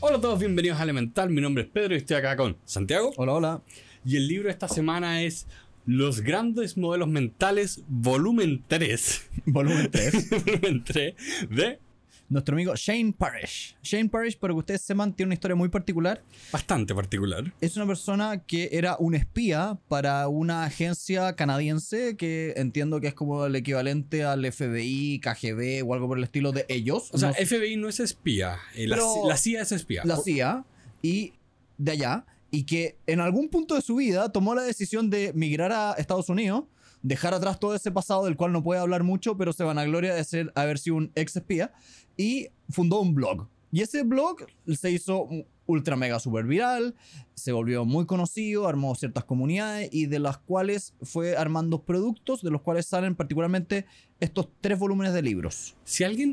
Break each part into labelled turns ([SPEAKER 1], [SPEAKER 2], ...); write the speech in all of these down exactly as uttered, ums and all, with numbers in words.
[SPEAKER 1] Hola a todos, bienvenidos a Elemental. Mi nombre es Pedro y estoy acá con Santiago.
[SPEAKER 2] Hola, hola.
[SPEAKER 1] Y el libro de esta semana es Los Grandes Modelos Mentales, volumen tres.
[SPEAKER 2] Volumen tres.
[SPEAKER 1] volumen tres de...
[SPEAKER 2] Nuestro amigo Shane Parrish. Shane Parrish, para que ustedes sepan, tiene una historia muy particular.
[SPEAKER 1] Bastante particular.
[SPEAKER 2] Es una persona que era un espía para una agencia canadiense que entiendo que es como el equivalente al F B I, K G B o algo por el estilo de ellos.
[SPEAKER 1] O sea,
[SPEAKER 2] No sé.
[SPEAKER 1] F B I no es espía. eh, La,
[SPEAKER 2] Pero-
[SPEAKER 1] la C I A es espía.
[SPEAKER 2] La C I A y de allá, y que en algún punto de su vida tomó la decisión de migrar a Estados Unidos, dejar atrás todo ese pasado del cual no puede hablar mucho, pero se vanagloria de ser, haber sido un ex espía, y fundó un blog. Y ese blog se hizo ultra mega super viral, se volvió muy conocido, armó ciertas comunidades y de las cuales fue armando productos, de los cuales salen particularmente estos tres volúmenes de libros.
[SPEAKER 1] Si alguien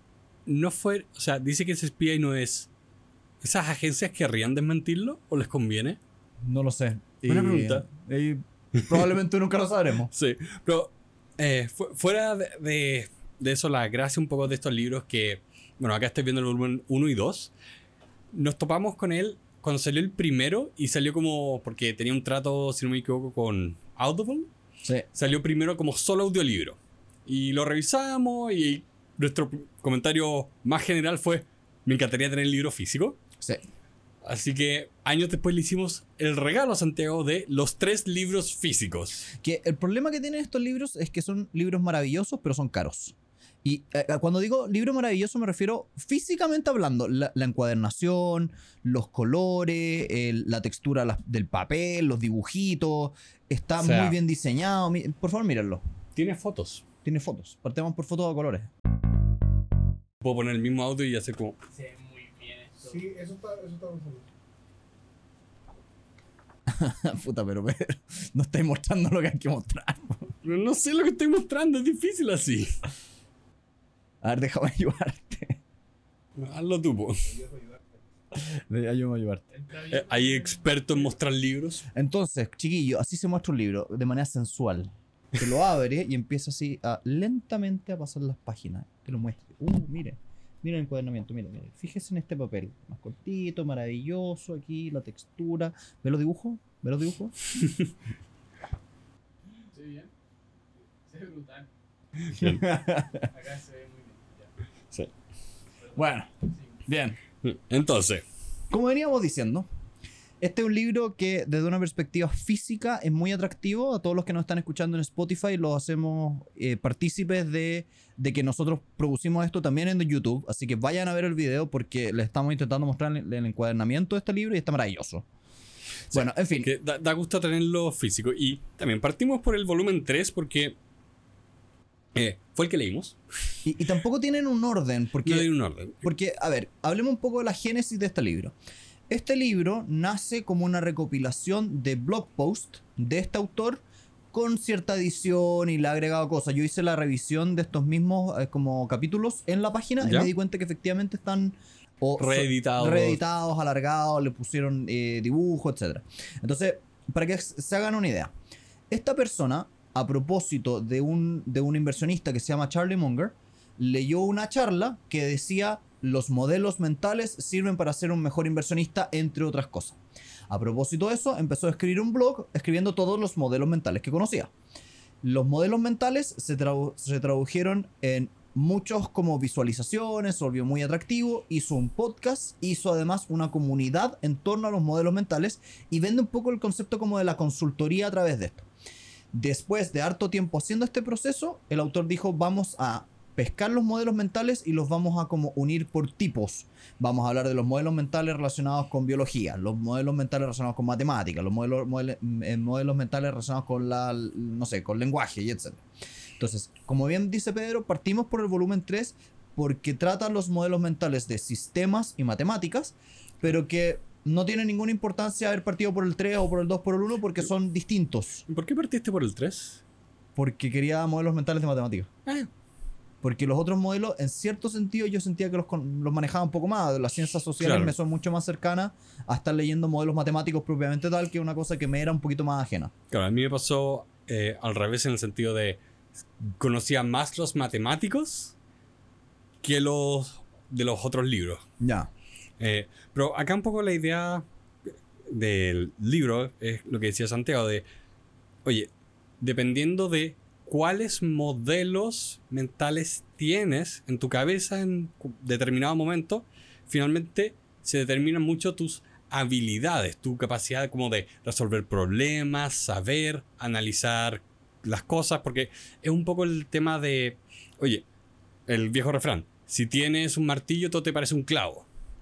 [SPEAKER 1] no fue... O sea, dice que es espía y no es... ¿Esas agencias querrían desmentirlo o les conviene?
[SPEAKER 2] No lo sé.
[SPEAKER 1] Buena
[SPEAKER 2] Y-
[SPEAKER 1] pregunta.
[SPEAKER 2] y probablemente nunca lo sabremos.
[SPEAKER 1] Sí, pero eh, fu- fuera de, de, de eso, la gracia un poco de estos libros que, bueno, acá estoy viendo el volumen uno y dos, nos topamos con él cuando salió el primero y salió como, porque tenía un trato, si no me equivoco, con Audible,
[SPEAKER 2] Sí.
[SPEAKER 1] salió primero como solo audiolibro. Y lo revisamos y nuestro comentario más general fue, me encantaría tener el libro físico.
[SPEAKER 2] Sí.
[SPEAKER 1] Así que años después le hicimos el regalo a Santiago de los tres libros físicos.
[SPEAKER 2] Que el problema que tienen estos libros es que son libros maravillosos, pero son caros. Y eh, cuando digo libro maravilloso me refiero físicamente hablando. La, la encuadernación, los colores, el- la textura la- del papel, los dibujitos. Está
[SPEAKER 1] O sea-
[SPEAKER 2] muy bien diseñado. Mi- Por favor, mírenlo.
[SPEAKER 1] Tiene fotos.
[SPEAKER 2] Tiene fotos. Partemos por fotos a colores.
[SPEAKER 1] Puedo poner el mismo audio y hacer como...
[SPEAKER 3] Se ve muy bien esto.
[SPEAKER 4] Sí, eso está, eso está muy famoso.
[SPEAKER 2] Puta, pero, pero no estáis mostrando lo que hay que mostrar.
[SPEAKER 1] Pero no sé lo que estoy mostrando, es difícil así.
[SPEAKER 2] A ver, déjame ayudarte.
[SPEAKER 1] Hazlo tú, po.
[SPEAKER 2] Ayúdame a ayudarte.
[SPEAKER 3] Entra
[SPEAKER 1] Eh,
[SPEAKER 3] bien.
[SPEAKER 1] ¿Hay expertos en mostrar libros?
[SPEAKER 2] Entonces, chiquillo, así se muestra un libro de manera sensual. Que lo abre y empieza así a lentamente a pasar las páginas. Que lo muestre. Uh, mire. Mire el encuadernamiento, mire, mire. Fíjese en este papel. Más cortito, maravilloso aquí, la textura. ¿Ve los dibujos? ¿Ve los dibujos?
[SPEAKER 3] Se ve bien. Se ve brutal. Acá se ve muy bien. Ya.
[SPEAKER 1] Sí.
[SPEAKER 2] Bueno,
[SPEAKER 3] Sí.
[SPEAKER 2] bien.
[SPEAKER 1] Entonces,
[SPEAKER 2] Como veníamos diciendo, este es un libro que desde una perspectiva física es muy atractivo. A todos los que nos están escuchando en Spotify los hacemos eh, partícipes de, de que nosotros producimos esto también en YouTube. Así que vayan a ver el video porque les estamos intentando mostrar el, el encuadernamiento de este libro y está maravilloso. Bueno, en fin.
[SPEAKER 1] que da, da gusto tenerlo físico. Y también partimos por el volumen tres porque eh, fue el que leímos.
[SPEAKER 2] Y, y tampoco tienen un orden porque...
[SPEAKER 1] No hay un orden.
[SPEAKER 2] Porque, a ver, hablemos un poco de la génesis de este libro. Este libro nace como una recopilación de blog posts de este autor con cierta edición y le ha agregado cosas. Yo hice la revisión de estos mismos eh, como capítulos en la página y
[SPEAKER 1] ¿Ya?
[SPEAKER 2] me di cuenta que efectivamente están o,
[SPEAKER 1] Reeditados.
[SPEAKER 2] reeditados, alargados, le pusieron eh, dibujo, etcétera. Entonces, para que se hagan una idea, esta persona, a propósito de un, de un inversionista que se llama Charlie Munger, leyó una charla que decía los modelos mentales sirven para ser un mejor inversionista, entre otras cosas. A propósito de eso, empezó a escribir un blog escribiendo todos los modelos mentales que conocía. Los modelos mentales se, tradu- se tradujeron en muchos como visualizaciones, se volvió muy atractivo, hizo un podcast, hizo además una comunidad en torno a los modelos mentales y vende un poco el concepto como de la consultoría a través de esto. Después de harto tiempo haciendo este proceso, el autor dijo, vamos a pescar los modelos mentales y los vamos a como unir por tipos. Vamos a hablar de los modelos mentales relacionados con biología, los modelos mentales relacionados con matemáticas, los modelos, modele- eh, modelos mentales relacionados con la, no sé, con lenguaje y etcétera. Entonces, como bien dice Pedro, partimos por el volumen tres porque trata los modelos mentales de sistemas y matemáticas, pero que no tiene ninguna importancia haber partido por el tres o por el dos por el uno porque son distintos.
[SPEAKER 1] ¿Por qué partiste por el tres?
[SPEAKER 2] Porque quería modelos mentales de matemáticas.
[SPEAKER 1] Ah,
[SPEAKER 2] Porque los otros modelos, en cierto sentido, yo sentía que los, con- los manejaba un poco más. Las ciencias sociales
[SPEAKER 1] Claro.
[SPEAKER 2] me son mucho más cercanas a estar leyendo modelos matemáticos propiamente tal, que una cosa que me era un poquito más ajena.
[SPEAKER 1] claro, a mí me pasó eh, al revés en el sentido de conocía más los matemáticos que los de los otros libros.
[SPEAKER 2] Ya.
[SPEAKER 1] Eh, pero acá un poco la idea del libro es lo que decía Santiago de, oye, dependiendo de cuáles modelos mentales tienes en tu cabeza en determinado momento, finalmente se determinan mucho tus habilidades, tu capacidad como de resolver problemas, saber, analizar las cosas, porque es un poco el tema de, oye, el viejo refrán, si tienes un martillo todo te parece un clavo.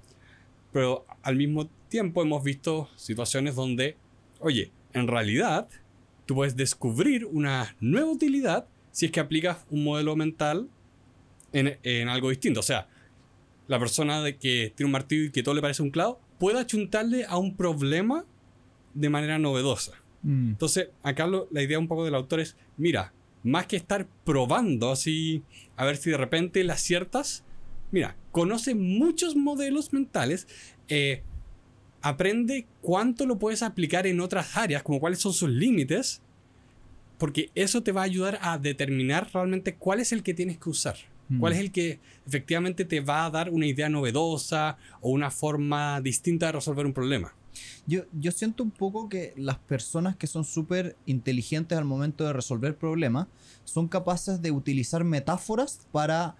[SPEAKER 1] Pero al mismo tiempo hemos visto situaciones donde, oye, en realidad tú puedes descubrir una nueva utilidad si es que aplicas un modelo mental en, en algo distinto. O sea, la persona de que tiene un martillo y que todo le parece un clavo puede achuntarle a un problema de manera novedosa.
[SPEAKER 2] Mm.
[SPEAKER 1] Entonces, acá lo, la idea un poco del autor es, mira, más que estar probando así, a ver si de repente le aciertas, mira, conoce muchos modelos mentales, eh, aprende cuánto lo puedes aplicar en otras áreas, como cuáles son sus límites, porque eso te va a ayudar a determinar realmente cuál es el que tienes que usar.
[SPEAKER 2] Mm.
[SPEAKER 1] ¿Cuál es el que efectivamente te va a dar una idea novedosa o una forma distinta de resolver un problema?
[SPEAKER 2] Yo, yo siento un poco que las personas que son súper inteligentes al momento de resolver problemas son capaces de utilizar metáforas para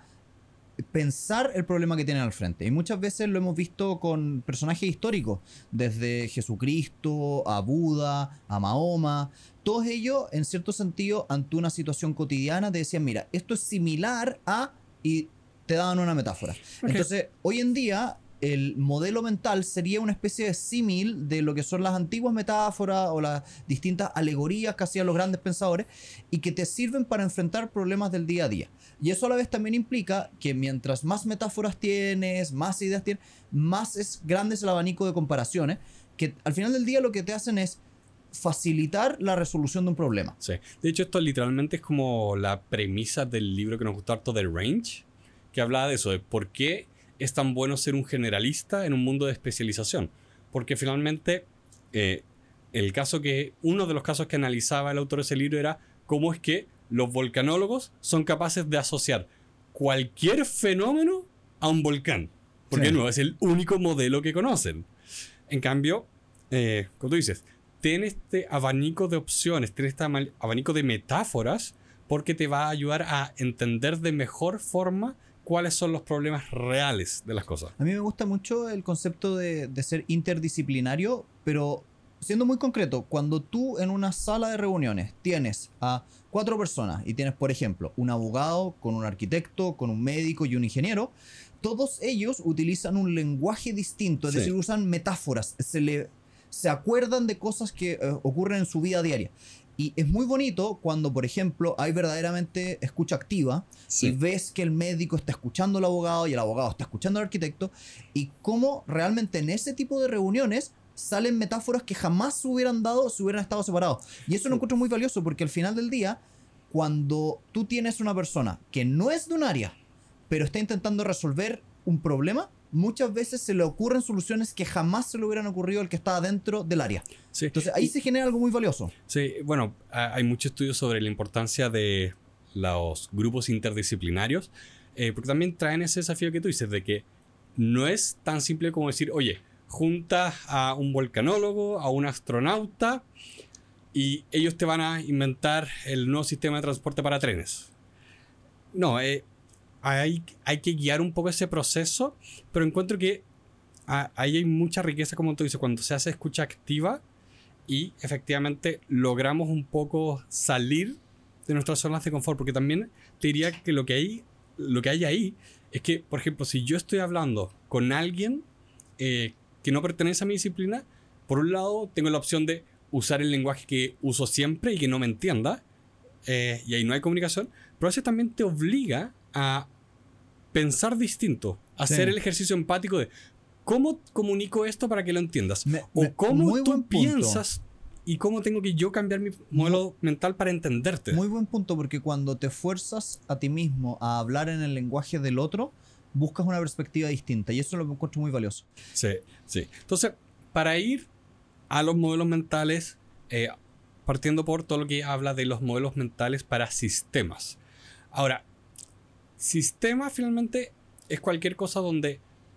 [SPEAKER 2] pensar el problema que tienen al frente. Y muchas veces lo hemos visto con personajes históricos, desde Jesucristo, a Buda, a Mahoma. Todos ellos, en cierto sentido, ante una situación cotidiana, te decían, mira, esto es similar a... y te daban una metáfora.
[SPEAKER 1] Okay.
[SPEAKER 2] Entonces, hoy en día, el modelo mental sería una especie de símil de lo que son las antiguas metáforas o las distintas alegorías que hacían los grandes pensadores y que te sirven para enfrentar problemas del día a día. Y eso a la vez también implica que mientras más metáforas tienes, más ideas tienes, más es grande es el abanico de comparaciones, que al final del día lo que te hacen es facilitar la resolución de un problema.
[SPEAKER 1] Sí. De hecho, esto literalmente es como la premisa del libro que nos gustó harto de Range, que hablaba de eso, de por qué es tan bueno ser un generalista en un mundo de especialización. Porque finalmente, eh, el caso que, uno de los casos que analizaba el autor de ese libro era cómo es que los volcanólogos son capaces de asociar cualquier fenómeno a un volcán. Porque
[SPEAKER 2] Sí.
[SPEAKER 1] no es el único modelo que conocen. En cambio, eh, como tú dices, ten este abanico de opciones, ten este abanico de metáforas, porque te va a ayudar a entender de mejor forma cuáles son los problemas reales de las cosas.
[SPEAKER 2] A mí me gusta mucho el concepto de, de ser interdisciplinario, pero siendo muy concreto, cuando tú en una sala de reuniones tienes a cuatro personas y tienes, por ejemplo, un abogado con un arquitecto, con un médico y un ingeniero, todos ellos utilizan un lenguaje distinto, es
[SPEAKER 1] Sí.
[SPEAKER 2] decir, usan metáforas, se, le, se acuerdan de cosas que eh, ocurren en su vida diaria. Y es muy bonito cuando, por ejemplo, hay verdaderamente escucha activa
[SPEAKER 1] Sí.
[SPEAKER 2] y ves que el médico está escuchando al abogado y el abogado está escuchando al arquitecto y cómo realmente en ese tipo de reuniones salen metáforas que jamás se hubieran dado si hubieran estado separados. Y eso lo encuentro muy valioso porque al final del día, cuando tú tienes una persona que no es de un área, pero está intentando resolver un problema, muchas veces se le ocurren soluciones que jamás se le hubieran ocurrido al que está dentro del área.
[SPEAKER 1] Sí.
[SPEAKER 2] Entonces ahí se genera algo muy valioso.
[SPEAKER 1] Sí, bueno, ha- hay muchos estudios sobre la importancia de los grupos interdisciplinarios, eh, porque también traen ese desafío que tú dices, de que no es tan simple como decir, oye, juntas a un volcanólogo, a un astronauta, y ellos te van a inventar el nuevo sistema de transporte para trenes. No, eh, hay, hay que guiar un poco ese proceso, pero encuentro que ah, ahí hay mucha riqueza, como tú dices, cuando se hace escucha activa y efectivamente logramos un poco salir de nuestras zonas de confort, porque también te diría que lo que hay, lo que hay ahí es que, por ejemplo, si yo estoy hablando con alguien eh, que no pertenece a mi disciplina, por un lado tengo la opción de usar el lenguaje que uso siempre y que no me entienda, eh, y ahí no hay comunicación, pero eso también te obliga a pensar distinto, a
[SPEAKER 2] Sí.
[SPEAKER 1] hacer el ejercicio empático de cómo comunico esto para que lo entiendas,
[SPEAKER 2] Me-
[SPEAKER 1] o
[SPEAKER 2] me-
[SPEAKER 1] cómo
[SPEAKER 2] muy
[SPEAKER 1] tú
[SPEAKER 2] buen punto.
[SPEAKER 1] piensas y cómo tengo que yo cambiar mi modelo mental para entenderte.
[SPEAKER 2] Muy buen punto, porque cuando te fuerzas a ti mismo a hablar en el lenguaje del otro, buscas una perspectiva distinta y eso lo encuentro muy valioso.
[SPEAKER 1] Sí, sí. Entonces, para ir a los modelos mentales, eh, partiendo por todo lo que habla de los modelos mentales para sistemas. Ahora, sistema finalmente es cualquier cosa donde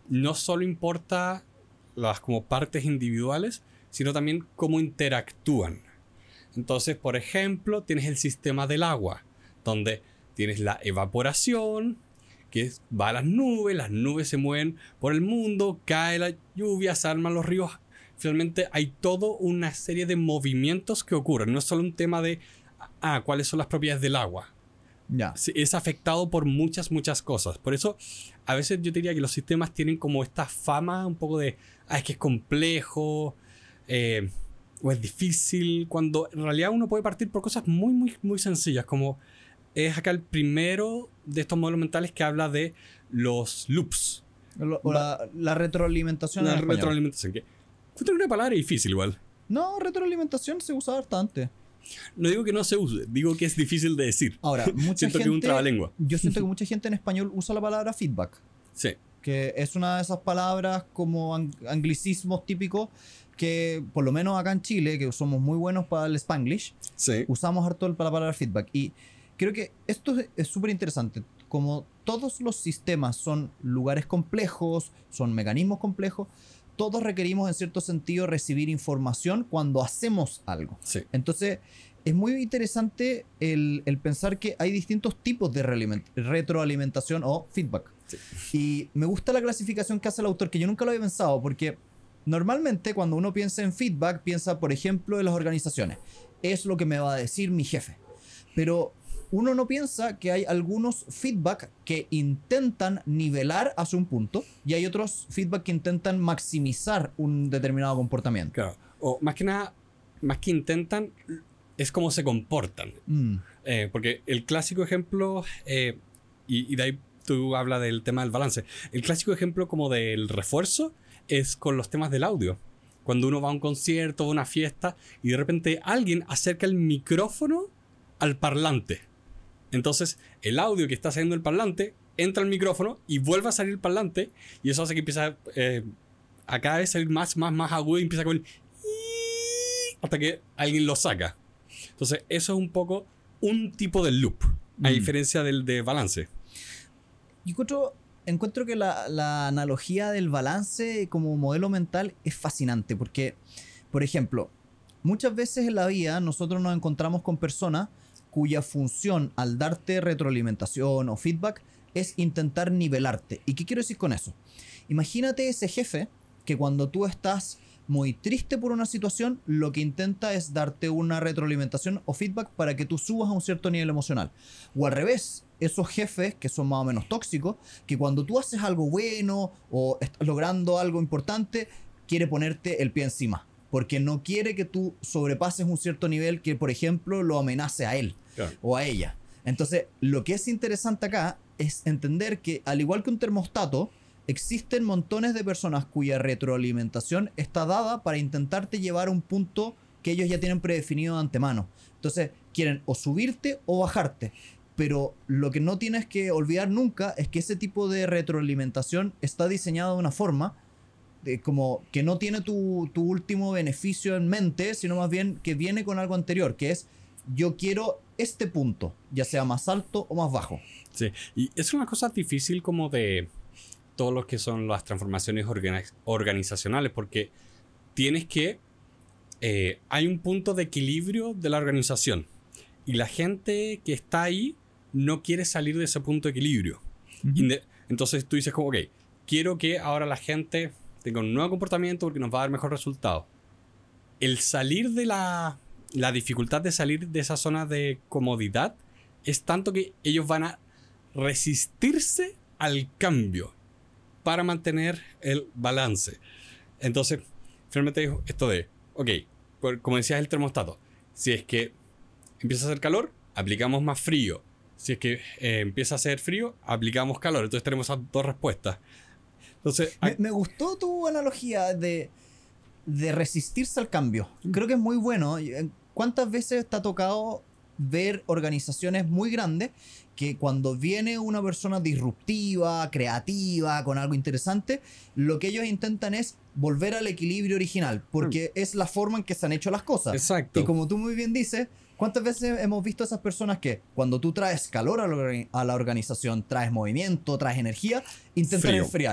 [SPEAKER 1] no solo importa las como partes individuales, sino también cómo interactúan. Entonces, por ejemplo, tienes el sistema del agua, donde tienes la evaporación, que es- va a las nubes, las nubes se mueven por el mundo, cae la lluvia, se arman los ríos. Finalmente hay toda una serie de movimientos que ocurren. No es solo un tema de, ah, cuáles son las propiedades del agua.
[SPEAKER 2] Ya.
[SPEAKER 1] Sí, es afectado por muchas, muchas cosas. Por eso, a veces yo diría que los sistemas tienen como esta fama un poco de, ah, es que es complejo, eh, o es difícil, cuando en realidad uno puede partir por cosas muy, muy, muy sencillas, como es acá el primero de estos modelos mentales que habla de los loops.
[SPEAKER 2] Lo- o la, la retroalimentación en
[SPEAKER 1] La
[SPEAKER 2] español.
[SPEAKER 1] retroalimentación, que encuentro una palabra difícil igual.
[SPEAKER 2] No, retroalimentación se usa bastante.
[SPEAKER 1] No digo que no se use, digo que es difícil de decir.
[SPEAKER 2] Ahora, mucha
[SPEAKER 1] Siento
[SPEAKER 2] gente...
[SPEAKER 1] que es un trabalengua.
[SPEAKER 2] Yo siento que mucha gente en español usa la palabra feedback.
[SPEAKER 1] Sí,
[SPEAKER 2] Que es una de esas palabras como ang- anglicismos típicos que, por lo menos acá en Chile, que somos muy buenos para el Spanglish,
[SPEAKER 1] sí.
[SPEAKER 2] usamos harto la palabra feedback. Y creo que esto es- es súper interesante. Como todos los sistemas son lugares complejos, son mecanismos complejos, todos requerimos en cierto sentido recibir información cuando hacemos algo.
[SPEAKER 1] Sí.
[SPEAKER 2] Entonces, es muy interesante el, el pensar que hay distintos tipos de realiment- retroalimentación o feedback.
[SPEAKER 1] Sí.
[SPEAKER 2] Y me gusta la clasificación que hace el autor, que yo nunca lo había pensado, porque normalmente cuando uno piensa en feedback, piensa, por ejemplo, en las organizaciones. Es lo que me va a decir mi jefe. Pero uno no piensa que hay algunos feedback que intentan nivelar hacia un punto y hay otros feedback que intentan maximizar un determinado comportamiento.
[SPEAKER 1] Claro. O más que nada, más que intentan, es cómo se comportan.
[SPEAKER 2] Mm,
[SPEAKER 1] Eh, porque el clásico ejemplo, eh, y, y de ahí tú hablas del tema del balance, el clásico ejemplo como del refuerzo es con los temas del audio. Cuando uno va a un concierto, a una fiesta, y de repente alguien acerca el micrófono al parlante. Entonces, el audio que está saliendo del parlante entra al micrófono y vuelve a salir el parlante, y eso hace que empiece a, eh, a cada vez salir más, más, más agudo y empieza con el hasta que alguien lo saca. Entonces, eso es un poco un tipo de loop, a
[SPEAKER 2] Mm.
[SPEAKER 1] diferencia del de balance.
[SPEAKER 2] Yo encuentro, encuentro que la, la analogía del balance como modelo mental es fascinante porque, por ejemplo, muchas veces en la vida nosotros nos encontramos con personas cuya función al darte retroalimentación o feedback es intentar nivelarte. ¿Y qué quiero decir con eso? Imagínate ese jefe que cuando tú estás muy triste por una situación, lo que intenta es darte una retroalimentación o feedback para que tú subas a un cierto nivel emocional. O al revés, esos jefes que son más o menos tóxicos, que cuando tú haces algo bueno o estás logrando algo importante, quiere ponerte el pie encima. Porque no quiere que tú sobrepases un cierto nivel que, por ejemplo, lo amenace a él
[SPEAKER 1] Claro.
[SPEAKER 2] o a ella. Entonces, lo que es interesante acá es entender que, al igual que un termostato, existen montones de personas cuya retroalimentación está dada para intentarte llevar a un punto que ellos ya tienen predefinido de antemano. Entonces, quieren o subirte o bajarte. Pero lo que no tienes que olvidar nunca es que ese tipo de retroalimentación está diseñado de una forma de como que no tiene tu, tu último beneficio en mente, sino más bien que viene con algo anterior, que es yo quiero este punto, ya sea más alto o más bajo.
[SPEAKER 1] Sí, y es una cosa difícil como de todo lo que son las transformaciones organi- organizacionales, porque tienes que... eh, hay un punto de equilibrio de la organización, y la gente que está ahí no quiere salir de ese punto de equilibrio. Inde- Entonces tú dices como, ok, quiero que ahora la gente tenga un nuevo comportamiento porque nos va a dar mejor resultado. El salir de la... La dificultad de salir de esa zona de comodidad es tanto que ellos van a resistirse al cambio para mantener el balance. Entonces, finalmente dijo esto de, ok, por- como decías el termostato, si es que empieza a hacer calor, aplicamos más frío. Si es que eh, empieza a hacer frío, aplicamos calor. Entonces tenemos esas dos respuestas. Entonces,
[SPEAKER 2] Me,
[SPEAKER 1] hay-
[SPEAKER 2] me gustó tu analogía de, de resistirse al cambio. Creo que es muy bueno. ¿Cuántas veces te ha tocado ver organizaciones muy grandes que cuando viene una persona disruptiva, creativa, con algo interesante, lo que ellos intentan es volver al equilibrio original, porque es la forma en que se han hecho las cosas.
[SPEAKER 1] exacto.
[SPEAKER 2] Y como tú muy bien dices, ¿cuántas veces hemos visto a esas personas que cuando tú traes calor a la, organi- a la organización, traes movimiento, traes energía, intentan
[SPEAKER 1] Frío.
[SPEAKER 2] enfriar?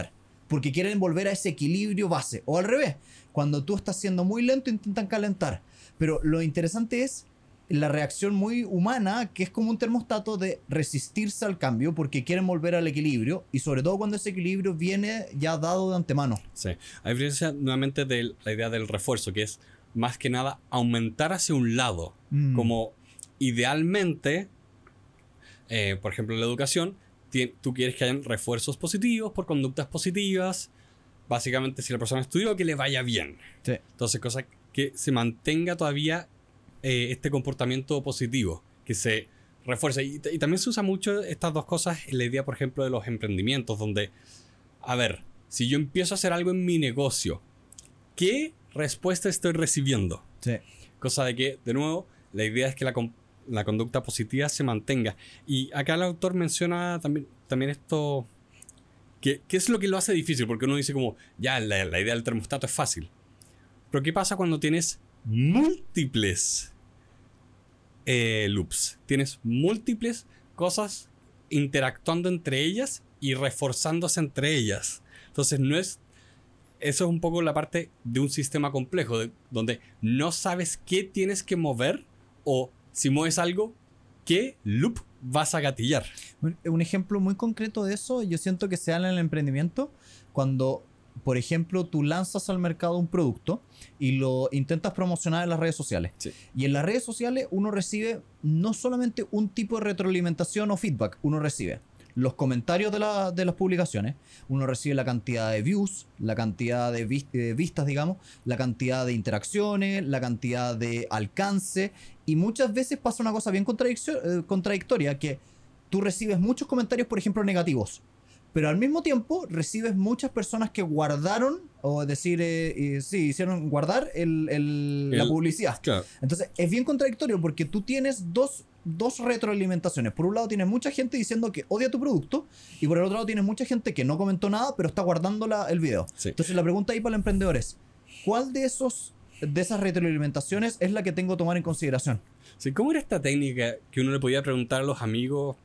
[SPEAKER 2] porque quieren volver a ese equilibrio base. O al revés, cuando tú estás siendo muy lento intentan calentar. Pero lo interesante es la reacción muy humana, que es como un termostato de resistirse al cambio porque quieren volver al equilibrio, y sobre todo cuando ese equilibrio viene ya dado de antemano.
[SPEAKER 1] Sí. A diferencia nuevamente de la idea del refuerzo, que es más que nada aumentar hacia un lado.
[SPEAKER 2] Mm.
[SPEAKER 1] Como idealmente, eh, por ejemplo en la educación, ti- tú quieres que hayan refuerzos positivos por conductas positivas. Básicamente, si la persona estudió, que le vaya bien.
[SPEAKER 2] Sí.
[SPEAKER 1] Entonces, cosa que se mantenga todavía eh, este comportamiento positivo, que se refuerce. Y, y también se usa mucho estas dos cosas en la idea, por ejemplo, de los emprendimientos, donde, a ver, si yo empiezo a hacer algo en mi negocio, ¿qué respuesta estoy recibiendo?
[SPEAKER 2] Sí.
[SPEAKER 1] Cosa de que, de nuevo, la idea es que la, con- la conducta positiva se mantenga. Y acá el autor menciona también, también esto, que, que es lo que lo hace difícil, porque uno dice como, ya, la, la idea del termostato es fácil. Pero ¿qué pasa cuando tienes múltiples eh, loops? Tienes múltiples cosas interactuando entre ellas y reforzándose entre ellas. Entonces no es... Eso es un poco la parte de un sistema complejo, de, donde no sabes qué tienes que mover, o si mueves algo, qué loop vas a gatillar.
[SPEAKER 2] Un, un ejemplo muy concreto de eso, yo siento que se da en el emprendimiento cuando, por ejemplo, tú lanzas al mercado un producto y lo intentas promocionar en las redes sociales.
[SPEAKER 1] Sí.
[SPEAKER 2] Y en las redes sociales uno recibe no solamente un tipo de retroalimentación o feedback, uno recibe los comentarios de, la, de las publicaciones, uno recibe la cantidad de views, la cantidad de, vis, de vistas, digamos, la cantidad de interacciones, la cantidad de alcance, y muchas veces pasa una cosa bien contradiccio- eh, contradictoria, que tú recibes muchos comentarios, por ejemplo, negativos, pero al mismo tiempo recibes muchas personas que guardaron, o decir, eh, eh, sí, hicieron guardar el, el, la
[SPEAKER 1] El-
[SPEAKER 2] publicidad.
[SPEAKER 1] Claro.
[SPEAKER 2] Entonces es bien contradictorio porque tú tienes dos, dos retroalimentaciones. Por un lado tienes mucha gente diciendo que odia tu producto, y por el otro lado tienes mucha gente que no comentó nada pero está guardando la, el video.
[SPEAKER 1] Sí.
[SPEAKER 2] Entonces la pregunta ahí para el emprendedor es, ¿cuál de esos de esas retroalimentaciones es la que tengo que tomar en consideración?
[SPEAKER 1] Sí, ¿cómo era esta técnica que uno le podía preguntar a los amigos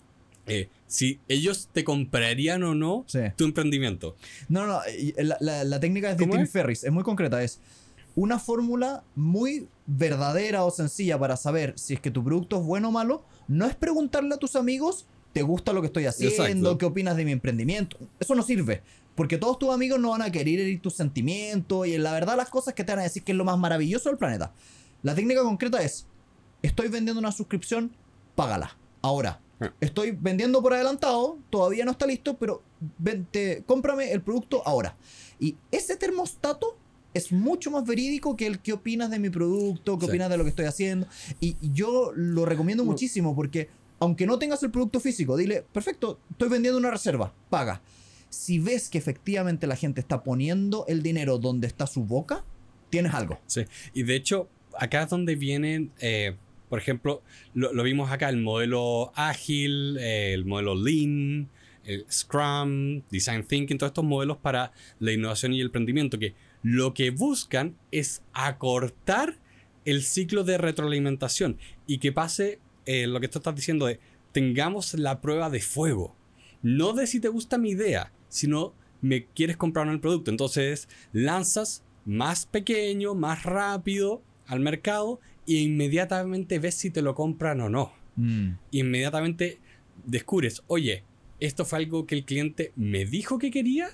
[SPEAKER 1] eh, si ellos te comprarían o no
[SPEAKER 2] Sí.
[SPEAKER 1] tu emprendimiento?
[SPEAKER 2] No, no, y la, la, la técnica es de
[SPEAKER 1] ¿Cómo
[SPEAKER 2] Tim
[SPEAKER 1] es?
[SPEAKER 2] Ferriss, es muy concreta, es una fórmula muy verdadera o sencilla para saber si es que tu producto es bueno o malo. No es preguntarle a tus amigos, ¿te gusta lo que estoy haciendo?
[SPEAKER 1] Exacto.
[SPEAKER 2] ¿Qué opinas de mi emprendimiento? Eso no sirve, porque todos tus amigos no van a querer herir tus sentimientos, y la verdad las cosas que te van a decir que es lo más maravilloso del planeta. La técnica concreta es, estoy vendiendo una suscripción, págala, ahora. Estoy vendiendo por adelantado, todavía no está listo, pero vente, cómprame el producto ahora. Y ese termostato es mucho más verídico que el qué opinas de mi producto, qué
[SPEAKER 1] Sí.
[SPEAKER 2] opinas de lo que estoy haciendo. Y yo lo recomiendo
[SPEAKER 1] No.
[SPEAKER 2] muchísimo porque aunque no tengas el producto físico, dile, perfecto, estoy vendiendo una reserva, paga. Si ves que efectivamente la gente está poniendo el dinero donde está su boca, tienes algo.
[SPEAKER 1] Sí. Y de hecho, acá es donde vienen, eh, por ejemplo, lo, lo vimos acá, el modelo ágil, eh, el modelo Lean, el Scrum, Design Thinking, todos estos modelos para la innovación y el emprendimiento, que lo que buscan es acortar el ciclo de retroalimentación y que pase eh, lo que tú estás diciendo de tengamos la prueba de fuego. No de si te gusta mi idea, sino me quieres comprar el producto. Entonces lanzas más pequeño, más rápido al mercado e inmediatamente ves si te lo compran o no.
[SPEAKER 2] Mm.
[SPEAKER 1] Inmediatamente descubres, oye, esto fue algo que el cliente me dijo que quería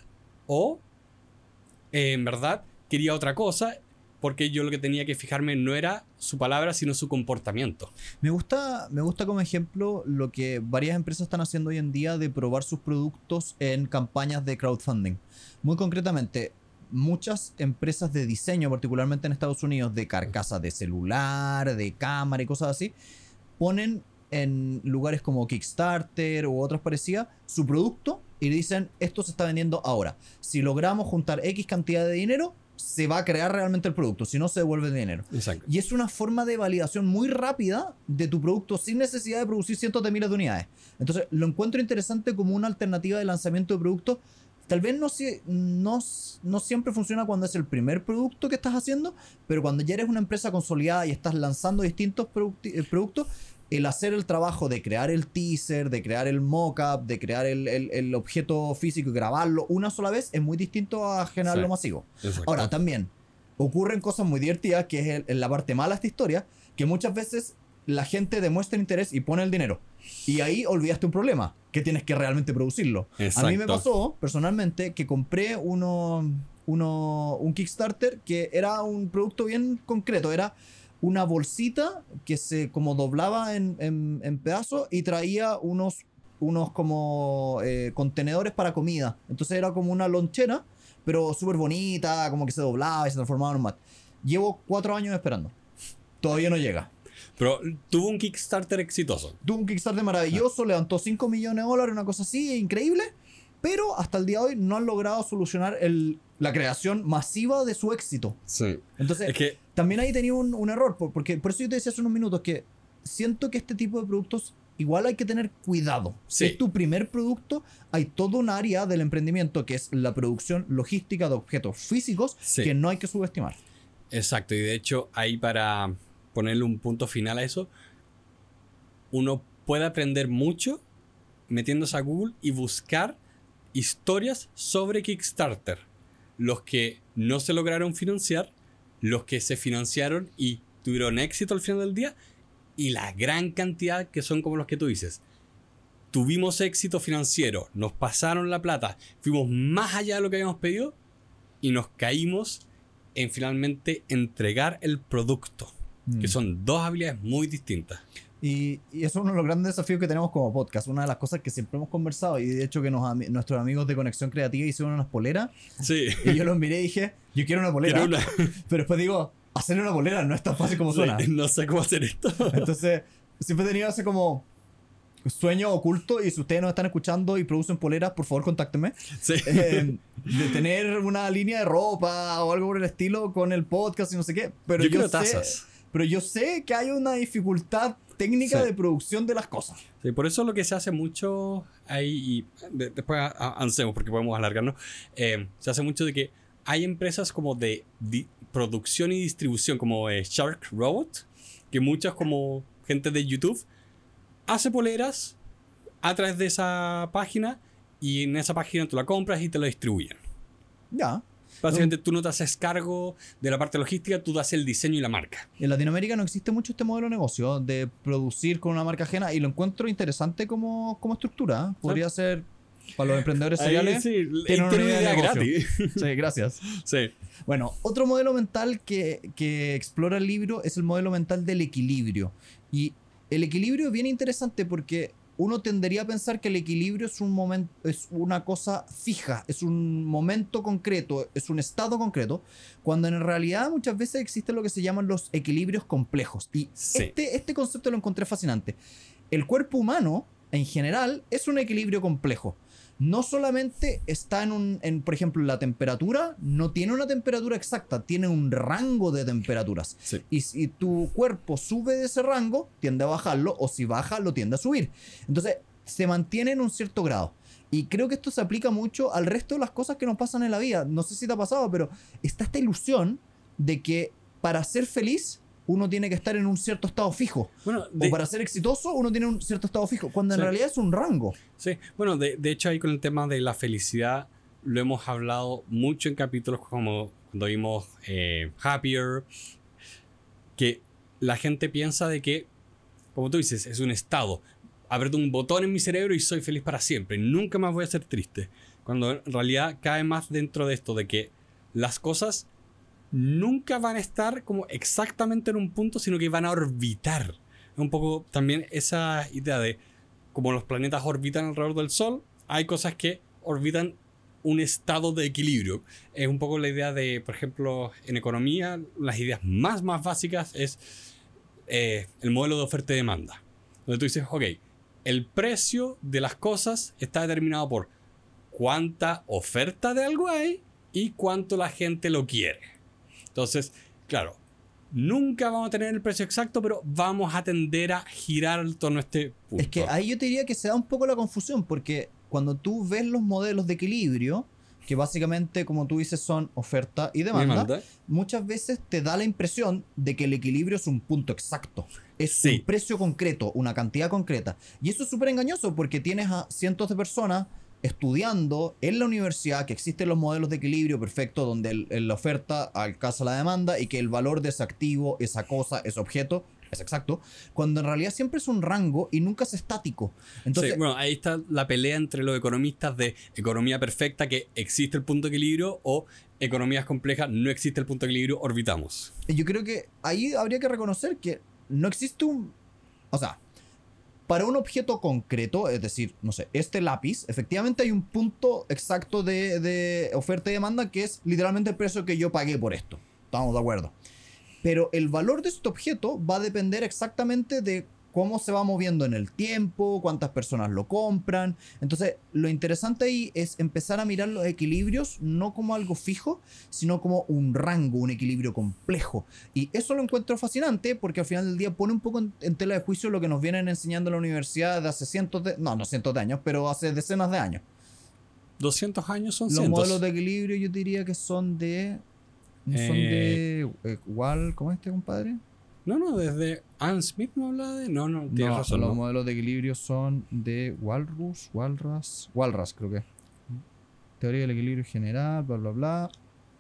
[SPEAKER 1] o eh, en verdad quería otra cosa, porque yo lo que tenía que fijarme no era su palabra, sino su comportamiento.
[SPEAKER 2] Me gusta, me gusta como ejemplo lo que varias empresas están haciendo hoy en día de probar sus productos en campañas de crowdfunding. Muy concretamente, muchas empresas de diseño, particularmente en Estados Unidos, de carcasas de celular, de cámara y cosas así, ponen en lugares como Kickstarter u otras parecidas su producto y dicen, esto se está vendiendo ahora. Si logramos juntar X cantidad de dinero, se va a crear realmente el producto, si no se devuelve el dinero.
[SPEAKER 1] Exacto.
[SPEAKER 2] Y es una forma de validación muy rápida de tu producto sin necesidad de producir cientos de miles de unidades. Entonces lo encuentro interesante como una alternativa de lanzamiento de productos. Tal vez no, si- no, no siempre funciona cuando es el primer producto que estás haciendo, pero cuando ya eres una empresa consolidada y estás lanzando distintos producti- eh, productos, el hacer el trabajo de crear el teaser, de crear el mockup, de crear el, el, el objeto físico y grabarlo una sola vez es muy distinto a generarlo
[SPEAKER 1] Sí,
[SPEAKER 2] masivo.
[SPEAKER 1] exacto.
[SPEAKER 2] Ahora, también ocurren cosas muy divertidas, que es el- en la parte mala de esta historia, que muchas veces la gente demuestra interés y pone el dinero. Y ahí olvidaste un problema, que tienes que realmente producirlo. A mí me
[SPEAKER 1] Exacto.
[SPEAKER 2] pasó, personalmente, que compré uno, uno, un Kickstarter que era un producto bien concreto. Era una bolsita que se como doblaba en, en, en pedazos y traía unos, unos como eh, contenedores para comida. Entonces era como una lonchera, pero súper bonita, como que se doblaba y se transformaba en un mat. Llevo cuatro años esperando. Todavía no llega.
[SPEAKER 1] Pero tuvo un Kickstarter exitoso.
[SPEAKER 2] Tuvo un Kickstarter maravilloso, levantó cinco millones de dólares, una cosa así, increíble. Pero hasta el día de hoy no han logrado solucionar el, la creación masiva de su éxito.
[SPEAKER 1] Sí.
[SPEAKER 2] Entonces,
[SPEAKER 1] Es que
[SPEAKER 2] también ahí tenía un, un error, por- porque por eso yo te decía hace unos minutos que siento que este tipo de productos igual hay que tener cuidado. Si
[SPEAKER 1] Sí.
[SPEAKER 2] es tu primer producto, hay todo un área del emprendimiento que es la producción logística de objetos físicos
[SPEAKER 1] Sí.
[SPEAKER 2] que no hay que subestimar.
[SPEAKER 1] Exacto, y de hecho ahí para ponerle un punto final a eso, uno puede aprender mucho metiéndose a Google y buscar historias sobre Kickstarter. Los que no se lograron financiar, los que se financiaron y tuvieron éxito al final del día, y la gran cantidad que son como los que tú dices. Tuvimos éxito financiero, nos pasaron la plata, fuimos más allá de lo que habíamos pedido y nos caímos en finalmente entregar el producto,
[SPEAKER 2] Mm.
[SPEAKER 1] que son dos habilidades muy distintas.
[SPEAKER 2] Y, y eso es uno de los grandes desafíos que tenemos como podcast. Una de las cosas que siempre hemos conversado, y de hecho que nos, ami- nuestros amigos de Conexión Creativa hicieron unas poleras,
[SPEAKER 1] Sí.
[SPEAKER 2] y yo los miré y dije, yo quiero una polera.
[SPEAKER 1] Quiero una-
[SPEAKER 2] Pero después digo, hacerle una polera no es tan fácil como
[SPEAKER 1] Sí,
[SPEAKER 2] suena.
[SPEAKER 1] no sé cómo hacer esto.
[SPEAKER 2] Entonces, siempre he tenido ese como sueño oculto, y si ustedes nos están escuchando y producen poleras, por favor contáctenme.
[SPEAKER 1] Sí.
[SPEAKER 2] Eh, de tener una línea de ropa o algo por el estilo con el podcast y no sé qué. Pero
[SPEAKER 1] Yo
[SPEAKER 2] yo,
[SPEAKER 1] quiero
[SPEAKER 2] sé,
[SPEAKER 1] tazas.
[SPEAKER 2] pero yo sé que hay una dificultad técnica
[SPEAKER 1] Sí.
[SPEAKER 2] de producción de las cosas.
[SPEAKER 1] Sí, por eso lo que se hace mucho ahí, y de- después a- a- avancemos porque podemos alargarnos, eh, se hace mucho de que hay empresas como de di- producción y distribución, como eh, Shark Robot, que muchas como gente de YouTube hace poleras a través de esa página, y en esa página tú la compras y te la distribuyen.
[SPEAKER 2] Ya.
[SPEAKER 1] Básicamente tú no te haces cargo de la parte logística, tú das el diseño y la marca.
[SPEAKER 2] En Latinoamérica no existe mucho este modelo de negocio de producir con una marca ajena, y lo encuentro interesante como, como estructura. ¿eh? Podría ser para los emprendedores seriales.
[SPEAKER 1] sí,
[SPEAKER 2] tienen una idea de negocio.
[SPEAKER 1] gratis.
[SPEAKER 2] Sí, gracias.
[SPEAKER 1] Sí.
[SPEAKER 2] Bueno, otro modelo mental que, que explora el libro es el modelo mental del equilibrio. Y el equilibrio es bien interesante porque uno tendería a pensar que el equilibrio es un momento, es una cosa fija, es un momento concreto, es un estado concreto, cuando en realidad muchas veces existen lo que se llaman los equilibrios complejos. Y
[SPEAKER 1] Sí.
[SPEAKER 2] este, este concepto lo encontré fascinante. El cuerpo humano, en general, es un equilibrio complejo. No solamente está en un, en, por ejemplo, la temperatura, no tiene una temperatura exacta, tiene un rango de temperaturas.
[SPEAKER 1] Sí.
[SPEAKER 2] Y si tu cuerpo sube de ese rango, tiende a bajarlo, o si baja, lo tiende a subir. Entonces, se mantiene en un cierto grado. Y creo que esto se aplica mucho al resto de las cosas que nos pasan en la vida. No sé si te ha pasado, pero está esta ilusión de que para ser feliz, uno tiene que estar en un cierto estado fijo.
[SPEAKER 1] Bueno, de,
[SPEAKER 2] O para ser exitoso, uno tiene un cierto estado fijo, cuando en
[SPEAKER 1] Sí.
[SPEAKER 2] realidad es un rango.
[SPEAKER 1] sí. Bueno, de, de hecho ahí con el tema de la felicidad lo hemos hablado mucho en capítulos como cuando vimos eh, Happier, que la gente piensa de que, como tú dices, es un estado. Aprieto un botón en mi cerebro y soy feliz para siempre. Nunca más voy a ser triste. Cuando en realidad cae más dentro de esto de que las cosas nunca van a estar como exactamente en un punto, sino que van a orbitar. Un poco también esa idea de como los planetas orbitan alrededor del Sol, hay cosas que orbitan un estado de equilibrio. Es un poco la idea de, por ejemplo, en economía, las ideas más, más básicas es eh, el modelo de oferta y demanda. Donde tú dices, ok, el precio de las cosas está determinado por cuánta oferta de algo hay y cuánto la gente lo quiere. Entonces, claro, nunca vamos a tener el precio exacto, pero vamos a tender a girar en torno a este punto.
[SPEAKER 2] Es que ahí yo te diría que se da un poco la confusión, porque cuando tú ves los modelos de equilibrio, que básicamente, como tú dices, son oferta y demanda,
[SPEAKER 1] Demanda.
[SPEAKER 2] muchas veces te da la impresión de que el equilibrio es un punto exacto. Es
[SPEAKER 1] Sí.
[SPEAKER 2] un precio concreto, una cantidad concreta. Y eso es súper engañoso porque tienes a cientos de personas estudiando en la universidad que existen los modelos de equilibrio perfecto donde el- el- la oferta alcanza la demanda y que el valor de ese activo, esa cosa, ese objeto es exacto, cuando en realidad siempre es un rango y nunca es estático. Entonces,
[SPEAKER 1] Sí, bueno, ahí está la pelea entre los economistas de economía perfecta, que existe el punto de equilibrio, o economías complejas, no existe el punto de equilibrio, orbitamos.
[SPEAKER 2] yo creo que ahí habría que reconocer que no existe un... O sea, para un objeto concreto, es decir, no sé, este lápiz, efectivamente hay un punto exacto de, de oferta y demanda que es literalmente el precio que yo pagué por esto. Estamos de acuerdo. Pero el valor de este objeto va a depender exactamente de cómo se va moviendo en el tiempo, cuántas personas lo compran. Entonces, lo interesante ahí es empezar a mirar los equilibrios no como algo fijo, sino como un rango, un equilibrio complejo. Y eso lo encuentro fascinante porque al final del día pone un poco en, en tela de juicio lo que nos vienen enseñando en la universidad de hace cientos de... No, no cientos de años, pero hace decenas de años.
[SPEAKER 1] doscientos años son
[SPEAKER 2] Los
[SPEAKER 1] cientos.
[SPEAKER 2] modelos de equilibrio yo diría que son de... No son de... Eh, Wal, ¿cómo es este, compadre?
[SPEAKER 1] No, no, desde Adam Smith no habla de... No, no, tienes
[SPEAKER 2] No,
[SPEAKER 1] razón.
[SPEAKER 2] los
[SPEAKER 1] ¿no?
[SPEAKER 2] modelos de equilibrio son de Walrus, Walras, Walras creo que. Teoría del equilibrio general, bla bla bla.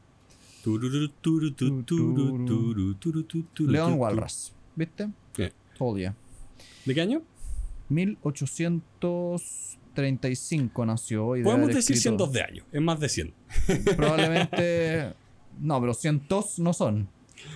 [SPEAKER 1] Tururu, turu, tu, turu, turu, turu, tu, turu,
[SPEAKER 2] Leon
[SPEAKER 1] tu, tu.
[SPEAKER 2] Walras, ¿viste?
[SPEAKER 1] Bien.
[SPEAKER 2] Told ya.
[SPEAKER 1] ¿De qué año?
[SPEAKER 2] mil ochocientos treinta y cinco nació y debe
[SPEAKER 1] Podemos
[SPEAKER 2] haber
[SPEAKER 1] decir
[SPEAKER 2] escrito-
[SPEAKER 1] cientos de años, es más de cien.
[SPEAKER 2] Probablemente... No, pero cientos no son.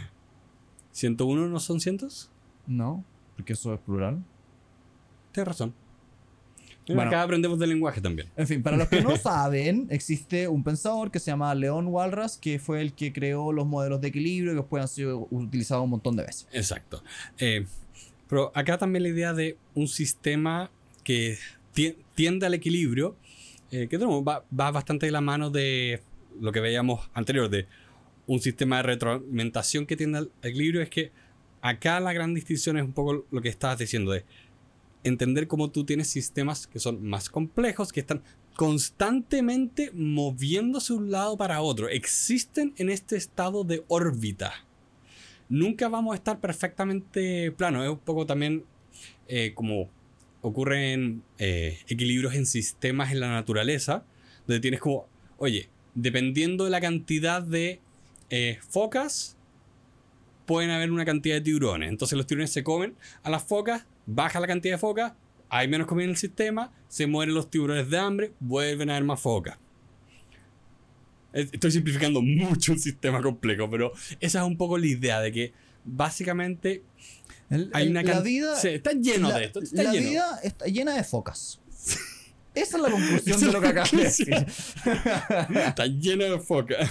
[SPEAKER 1] ¿ciento uno no son cientos?
[SPEAKER 2] No, porque eso es plural.
[SPEAKER 1] Tienes razón. Mira,
[SPEAKER 2] Bueno.
[SPEAKER 1] acá aprendemos del lenguaje también.
[SPEAKER 2] En fin, para los que no saben, existe un pensador que se llama Leon Walras, que fue el que creó los modelos de equilibrio que después han sido utilizados un montón de veces.
[SPEAKER 1] Exacto. Eh, pero acá también la idea de un sistema que ti- tiende al equilibrio, eh, que tenemos, va, va bastante de la mano de lo que veíamos anterior, de un sistema de retroalimentación que tiende al equilibrio. Es que acá la gran distinción es un poco lo que estabas diciendo, de entender cómo tú tienes sistemas que son más complejos, que están constantemente moviéndose de un lado para otro. Existen en este estado de órbita. Nunca vamos a estar perfectamente planos. Es un poco también eh, como ocurren eh, equilibrios en sistemas en la naturaleza, donde tienes como, oye, dependiendo de la cantidad de eh, focas, pueden haber una cantidad de tiburones. Entonces los tiburones se comen a las focas, baja la cantidad de focas, hay menos comida en el sistema, se mueren los tiburones de hambre, vuelven a haber más focas. Estoy simplificando mucho un sistema complejo, pero esa es un poco la idea de que básicamente
[SPEAKER 2] El-
[SPEAKER 1] hay
[SPEAKER 2] el-
[SPEAKER 1] una
[SPEAKER 2] la
[SPEAKER 1] can-
[SPEAKER 2] vida,
[SPEAKER 1] Sí, está lleno
[SPEAKER 2] la,
[SPEAKER 1] de esto. Está
[SPEAKER 2] la
[SPEAKER 1] lleno.
[SPEAKER 2] vida está llena de focas. Esa es la conclusión
[SPEAKER 1] Esa
[SPEAKER 2] de
[SPEAKER 1] es
[SPEAKER 2] lo
[SPEAKER 1] la
[SPEAKER 2] que acabas de decir.
[SPEAKER 1] Está lleno de focas.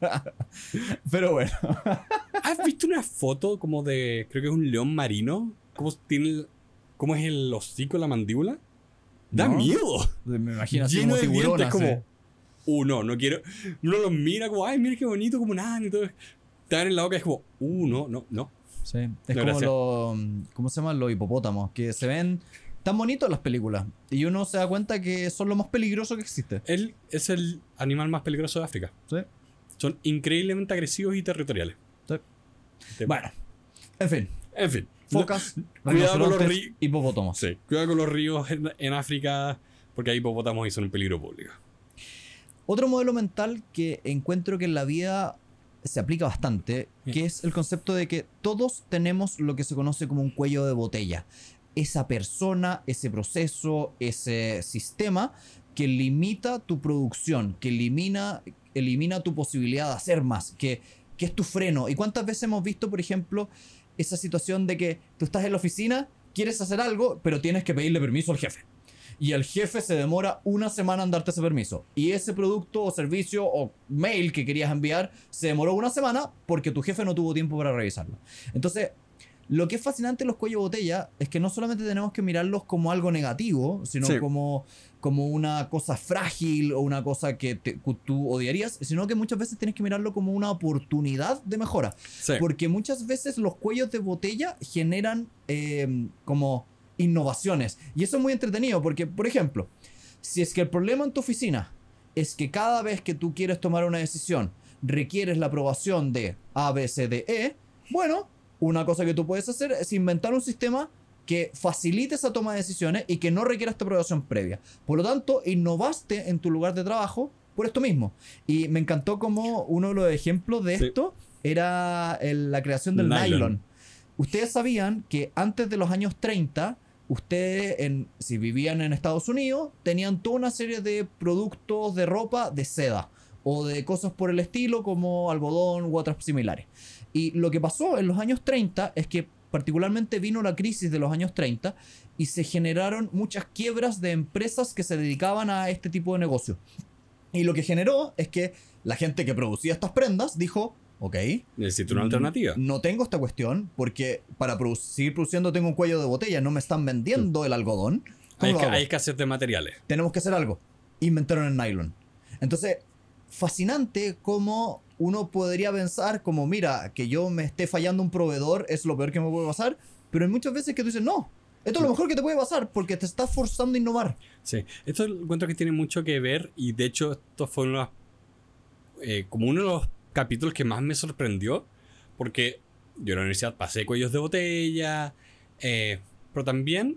[SPEAKER 2] Pero bueno.
[SPEAKER 1] ¿Has visto una foto como de, creo que es un león marino? ¿Cómo tiene el- cómo es el hocico, la mandíbula? Da
[SPEAKER 2] No.
[SPEAKER 1] miedo.
[SPEAKER 2] Me imagino así
[SPEAKER 1] Lleno
[SPEAKER 2] como
[SPEAKER 1] de
[SPEAKER 2] tiburón.
[SPEAKER 1] dientes,
[SPEAKER 2] así.
[SPEAKER 1] como, uh, no, no quiero. Uno los mira como, ay, mira qué bonito, como nada, y todo. Te dan en la boca y es como, uh, no, no, no.
[SPEAKER 2] Sí. Es
[SPEAKER 1] No,
[SPEAKER 2] como
[SPEAKER 1] gracias.
[SPEAKER 2] los... ¿Cómo se llaman? Los hipopótamos. Que se ven tan bonitos en las películas. Y uno se da cuenta que son lo más peligroso que existe.
[SPEAKER 1] Él es el animal más peligroso de África.
[SPEAKER 2] Sí.
[SPEAKER 1] Son increíblemente agresivos y territoriales.
[SPEAKER 2] Sí.
[SPEAKER 1] Te-
[SPEAKER 2] Bueno. En fin.
[SPEAKER 1] En fin.
[SPEAKER 2] Focas,
[SPEAKER 1] Cuidado con los
[SPEAKER 2] rinocerontes,
[SPEAKER 1] ri-
[SPEAKER 2] hipopótamos.
[SPEAKER 1] Sí, cuidado con los ríos en, en África, porque hay hipopótamos y son un peligro público.
[SPEAKER 2] Otro modelo mental que encuentro que en la vida se aplica bastante,
[SPEAKER 1] Bien.
[SPEAKER 2] que es el concepto de que todos tenemos lo que se conoce como un cuello de botella. Esa persona, ese proceso, ese sistema que limita tu producción, que elimina, elimina tu posibilidad de hacer más, que, que es tu freno. ¿Y cuántas veces hemos visto, por ejemplo, esa situación de que tú estás en la oficina, quieres hacer algo, pero tienes que pedirle permiso al jefe? Y el jefe se demora una semana en darte ese permiso. Y ese producto o servicio o mail que querías enviar se demoró una semana porque tu jefe no tuvo tiempo para revisarlo. Entonces, lo que es fascinante en los cuellos de botella es que no solamente tenemos que mirarlos como algo negativo, sino
[SPEAKER 1] Sí.
[SPEAKER 2] como, como una cosa frágil o una cosa que, te- que tú odiarías, sino que muchas veces tienes que mirarlo como una oportunidad de mejora.
[SPEAKER 1] Sí.
[SPEAKER 2] Porque muchas veces los cuellos de botella generan eh, como innovaciones. Y eso es muy entretenido porque, por ejemplo, si es que el problema en tu oficina es que cada vez que tú quieres tomar una decisión, requieres la aprobación de A, B, C, D, E, bueno, una cosa que tú puedes hacer es inventar un sistema que facilite esa toma de decisiones y que no requiera esta aprobación previa. Por lo tanto, innovaste en tu lugar de trabajo por esto mismo. Y me encantó como uno de los ejemplos de
[SPEAKER 1] Sí.
[SPEAKER 2] esto era el- la creación del
[SPEAKER 1] Nylon.
[SPEAKER 2] nylon. Ustedes sabían que antes de los años treinta, ustedes, en, si vivían en Estados Unidos, tenían toda una serie de productos de ropa de seda o de cosas por el estilo como algodón u otras similares. Y lo que pasó en los años treinta es que particularmente vino la crisis de los años treinta y se generaron muchas quiebras de empresas que se dedicaban a este tipo de negocio. Y lo que generó es que la gente que producía estas prendas dijo, ok,
[SPEAKER 1] Necesito una
[SPEAKER 2] Mm,
[SPEAKER 1] alternativa.
[SPEAKER 2] no tengo esta cuestión porque para produ- seguir produciendo tengo un cuello de botella, no me están vendiendo el algodón. ¿Cómo
[SPEAKER 1] Hay,
[SPEAKER 2] lo
[SPEAKER 1] que-
[SPEAKER 2] hago?
[SPEAKER 1] hay escasez de materiales.
[SPEAKER 2] Tenemos que hacer algo. Inventaron el nylon. Entonces, fascinante cómo uno podría pensar como, mira, que yo me esté fallando un proveedor es lo peor que me puede pasar, pero hay muchas veces que tú dices, no, esto es lo mejor que te puede pasar porque te está forzando a innovar.
[SPEAKER 1] Sí, esto encuentro que tiene mucho que ver y de hecho esto fue uno, eh, como uno de los capítulos que más me sorprendió porque yo en la universidad pasé cuellos de botella, eh, pero también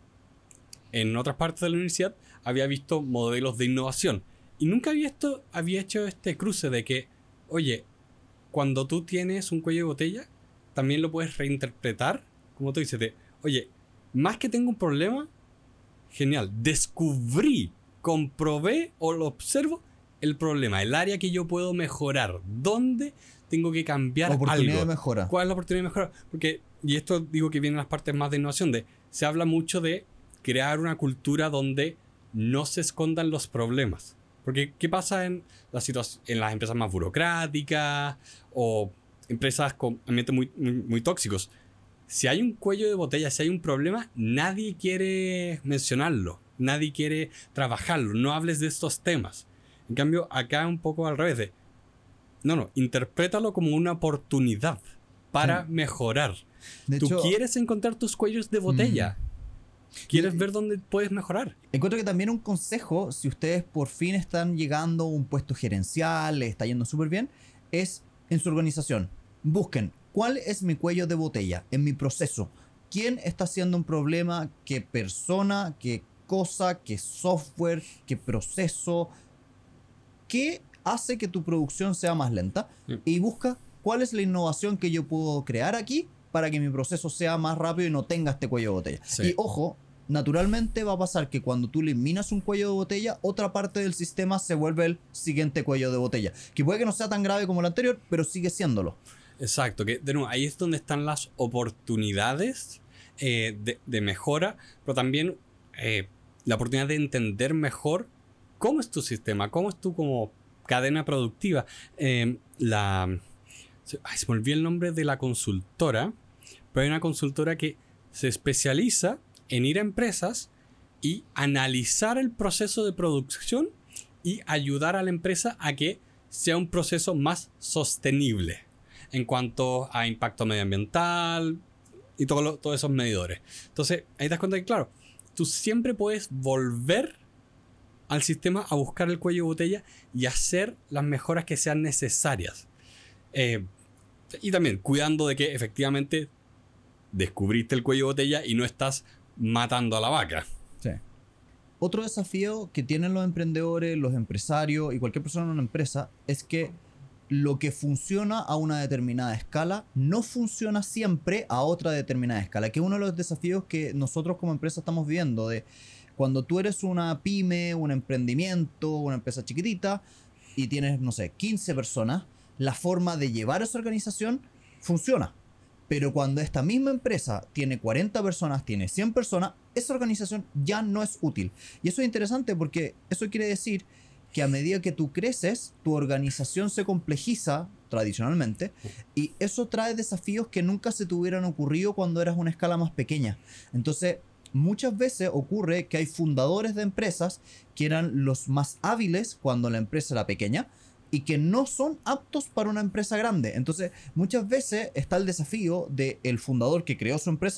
[SPEAKER 1] en otras partes de la universidad había visto modelos de innovación y nunca había, esto, había hecho este cruce de que, oye, cuando tú tienes un cuello de botella, también lo puedes reinterpretar, como tú dices, de, oye, más que tengo un problema, genial, descubrí, comprobé o lo observo el problema, el área que yo puedo mejorar, dónde tengo que cambiar
[SPEAKER 2] Oportunidad
[SPEAKER 1] algo.
[SPEAKER 2] de mejora.
[SPEAKER 1] ¿Cuál es la oportunidad de mejorar? Porque, y esto digo que vienen las partes más de innovación, de se habla mucho de crear una cultura donde no se escondan los problemas. Porque, ¿qué pasa en, la situa- en las empresas más burocráticas o empresas con ambientes muy, muy, muy tóxicos? Si hay un cuello de botella, si hay un problema, nadie quiere mencionarlo, nadie quiere trabajarlo, no hables de estos temas. En cambio, acá un poco al revés de, no, no, interprétalo como una oportunidad para
[SPEAKER 2] Sí.
[SPEAKER 1] mejorar.
[SPEAKER 2] De
[SPEAKER 1] Tú
[SPEAKER 2] hecho,
[SPEAKER 1] quieres encontrar tus cuellos de botella. Quieres
[SPEAKER 2] Y-
[SPEAKER 1] ver dónde puedes mejorar.
[SPEAKER 2] encuentro que también un consejo, si ustedes por fin están llegando a un puesto gerencial, les está yendo súper bien, es en su organización. Busquen cuál es mi cuello de botella en mi proceso. ¿Quién está haciendo un problema? ¿Qué persona? ¿Qué cosa? ¿Qué software? ¿Qué proceso? ¿Qué hace que tu producción sea más lenta?
[SPEAKER 1] Mm.
[SPEAKER 2] Y busca cuál es la innovación que yo puedo crear aquí para que mi proceso sea más rápido y no tenga este cuello de botella.
[SPEAKER 1] Sí.
[SPEAKER 2] Y ojo, naturalmente va a pasar que cuando tú eliminas un cuello de botella, otra parte del sistema se vuelve el siguiente cuello de botella. Que puede que no sea tan grave como el anterior, pero sigue siéndolo.
[SPEAKER 1] Exacto, que de nuevo, ahí es donde están las oportunidades eh, de, de mejora, pero también eh, la oportunidad de entender mejor cómo es tu sistema, cómo es tu como cadena productiva. Eh, la, se, ay, se me olvidó el nombre de la consultora, pero hay una consultora que se especializa en ir a empresas y analizar el proceso de producción y ayudar a la empresa a que sea un proceso más sostenible en cuanto a impacto medioambiental y todo lo- todos esos medidores. Entonces, ahí te das cuenta que, claro, tú siempre puedes volver al sistema a buscar el cuello de botella y hacer las mejoras que sean necesarias. Eh, y también cuidando de que efectivamente descubriste el cuello de botella y no estás matando a la vaca.
[SPEAKER 2] Sí. Otro desafío que tienen los emprendedores, los empresarios y cualquier persona en una empresa es que lo que funciona a una determinada escala no funciona siempre a otra determinada escala, que es uno de los desafíos que nosotros como empresa estamos viendo, de cuando tú eres una pyme, un emprendimiento, una empresa chiquitita y tienes, no sé, quince personas, la forma de llevar esa organización funciona. Pero cuando esta misma empresa tiene cuarenta personas, tiene cien personas, esa organización ya no es útil. Y eso es interesante porque eso quiere decir que a medida que tú creces, tu organización se complejiza tradicionalmente y eso trae desafíos que nunca se te hubieran ocurrido cuando eras una escala más pequeña. Entonces, muchas veces ocurre que hay fundadores de empresas que eran los más hábiles cuando la empresa era pequeña y que no son aptos para una empresa grande. Entonces, muchas veces está el desafío del fundador que creó su empresa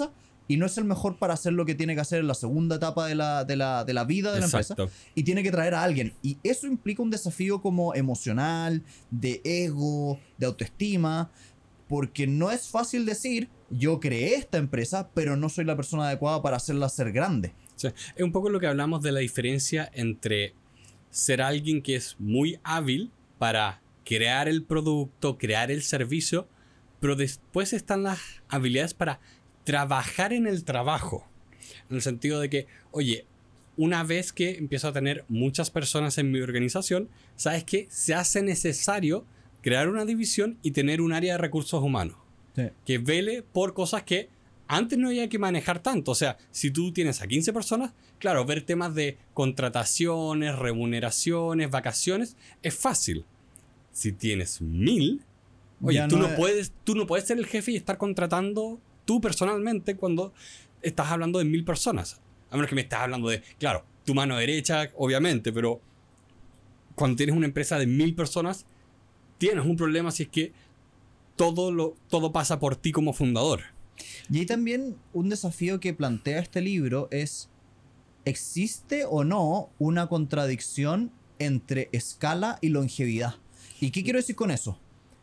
[SPEAKER 2] y no es el mejor para hacer lo que tiene que hacer en la segunda etapa de la, de la, de la vida de la
[SPEAKER 1] Exacto.
[SPEAKER 2] empresa, y tiene que traer a alguien. Y eso implica un desafío como emocional, de ego, de autoestima, porque no es fácil decir, yo creé esta empresa, pero no soy la persona adecuada para hacerla ser grande.
[SPEAKER 1] Sí, es un poco lo que hablamos de la diferencia entre ser alguien que es muy hábil para crear el producto, crear el servicio, pero después están las habilidades para trabajar en el trabajo. En el sentido de que, oye, una vez que empiezo a tener muchas personas en mi organización, ¿sabes qué? Se hace necesario crear una división y tener un área de recursos humanos.
[SPEAKER 2] Sí.
[SPEAKER 1] Que vele por cosas que antes no había que manejar tanto. O sea, si tú tienes a quince personas, claro, ver temas de contrataciones, remuneraciones, vacaciones, es fácil. Si tienes mil, oye,
[SPEAKER 2] Ya
[SPEAKER 1] tú
[SPEAKER 2] no
[SPEAKER 1] no,
[SPEAKER 2] es-
[SPEAKER 1] puedes, tú no puedes ser el jefe y estar contratando tú personalmente cuando estás hablando de mil personas. A menos que me estás hablando de, claro, tu mano derecha, obviamente, pero cuando tienes una empresa de mil personas, tienes un problema si es que todo, lo, todo pasa por ti como fundador.
[SPEAKER 2] Y ahí también un desafío que plantea este libro es, ¿existe o no una contradicción entre escala y longevidad? ¿Y qué quiero decir con eso?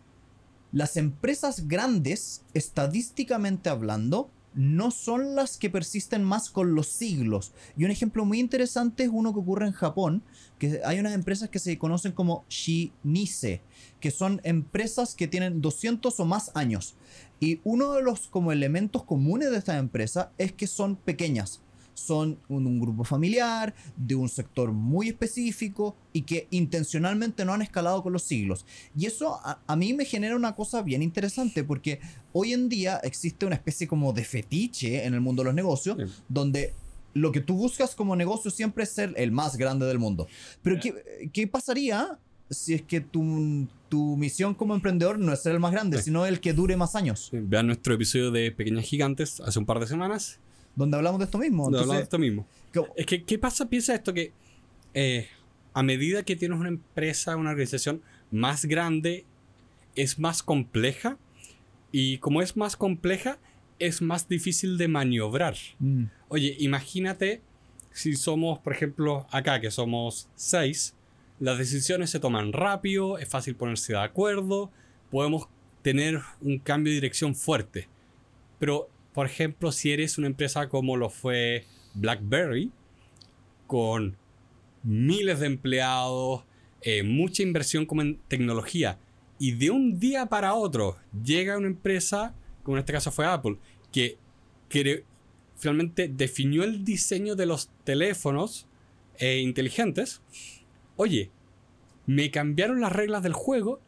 [SPEAKER 2] Las empresas grandes, estadísticamente hablando, no son las que persisten más con los siglos. Y un ejemplo muy interesante es uno que ocurre en Japón, que hay unas empresas que se conocen como Shinise, que son empresas que tienen doscientos o más años. Y uno de los como elementos comunes de estas empresas es que son pequeñas. Son un, un grupo familiar, de un sector muy específico y que intencionalmente no han escalado con los siglos. Y eso a, a mí me genera una cosa bien interesante porque hoy en día existe una especie como de fetiche en el mundo de los negocios,
[SPEAKER 1] Sí.
[SPEAKER 2] donde lo que tú buscas como negocio siempre es ser el más grande del mundo. Pero ¿qué, qué pasaría si es que tu, tu misión como emprendedor no es ser el más grande,
[SPEAKER 1] Sí.
[SPEAKER 2] sino el que dure más años?
[SPEAKER 1] Vean nuestro episodio de Pequeñas Gigantes hace un par de semanas.
[SPEAKER 2] Donde hablamos de esto mismo.
[SPEAKER 1] Donde hablamos de
[SPEAKER 2] Entonces,
[SPEAKER 1] esto mismo.
[SPEAKER 2] ¿cómo?
[SPEAKER 1] Es que, ¿qué pasa? Piensa esto que eh, a medida que tienes una empresa, una organización más grande, es más compleja. Y como es más compleja, es más difícil de maniobrar.
[SPEAKER 2] Mm,
[SPEAKER 1] Oye, imagínate si somos, por ejemplo, acá que somos seis, las decisiones se toman rápido, es fácil ponerse de acuerdo, podemos tener un cambio de dirección fuerte. Pero, por ejemplo, si eres una empresa como lo fue BlackBerry, con miles de empleados, eh, mucha inversión como en tecnología, y de un día para otro llega una empresa, como en este caso fue Apple, que, que finalmente definió el diseño de los teléfonos eh, inteligentes. Oye, me cambiaron las reglas del juego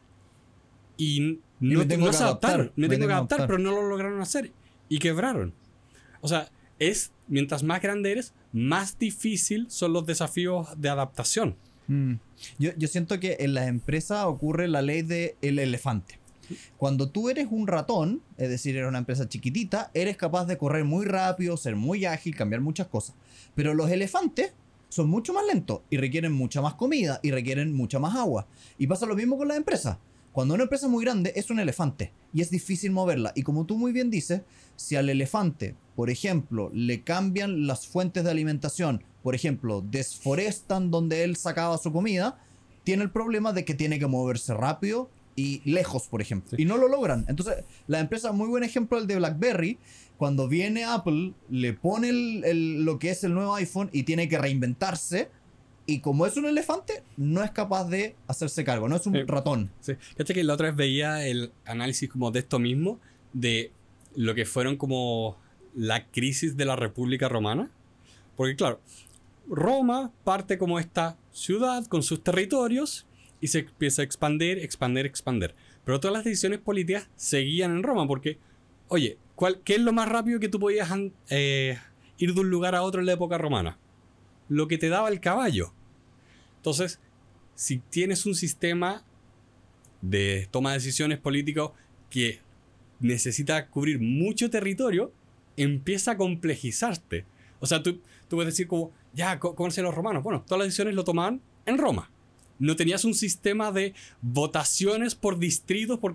[SPEAKER 1] y no,
[SPEAKER 2] me tengo
[SPEAKER 1] no
[SPEAKER 2] que
[SPEAKER 1] se
[SPEAKER 2] adaptar,
[SPEAKER 1] adaptaron. Me,
[SPEAKER 2] me
[SPEAKER 1] tengo que
[SPEAKER 2] tengo que
[SPEAKER 1] adaptar,
[SPEAKER 2] adaptar.
[SPEAKER 1] pero no lo lograron hacer y quebraron. O sea, es mientras más grande eres, más difícil son los desafíos de adaptación.
[SPEAKER 2] mm. Yo, yo siento que en las empresas ocurre la ley del elefante. Cuando tú eres un ratón, es decir, eres una empresa chiquitita, eres capaz de correr muy rápido, ser muy ágil, cambiar muchas cosas. Pero los elefantes son mucho más lentos y requieren mucha más comida y requieren mucha más agua. Y pasa lo mismo con las empresas. Cuando una empresa es muy grande, es un elefante y es difícil moverla. Y como tú muy bien dices, si al elefante, por ejemplo, le cambian las fuentes de alimentación, por ejemplo, desforestan donde él sacaba su comida, tiene el problema de que tiene que moverse rápido y lejos, por ejemplo.
[SPEAKER 1] Sí.
[SPEAKER 2] Y no lo logran. Entonces, la empresa, muy buen ejemplo el de BlackBerry, cuando viene Apple, le pone el- el- lo que es el nuevo iPhone y tiene que reinventarse. Y como es un elefante, no es capaz de hacerse cargo, no es un
[SPEAKER 1] Eh,
[SPEAKER 2] ratón.
[SPEAKER 1] Sí. Fíjate que la otra vez veía el análisis como de esto mismo, de lo que fueron como la crisis de la República Romana. Porque claro, Roma parte como esta ciudad con sus territorios y se empieza a expandir, expandir, expandir. Pero todas las decisiones políticas seguían en Roma porque, oye, ¿cuál, ¿qué es lo más rápido que tú podías an- eh, ir de un lugar a otro en la época romana? Lo que te daba el caballo. Entonces, si tienes un sistema de toma de decisiones políticos que necesita cubrir mucho territorio, empieza a complejizarte. O sea, tú, tú puedes decir como, ya, ¿cómo hacen los romanos? Bueno, todas las decisiones lo tomaban en Roma. No tenías un sistema de votaciones por distritos porque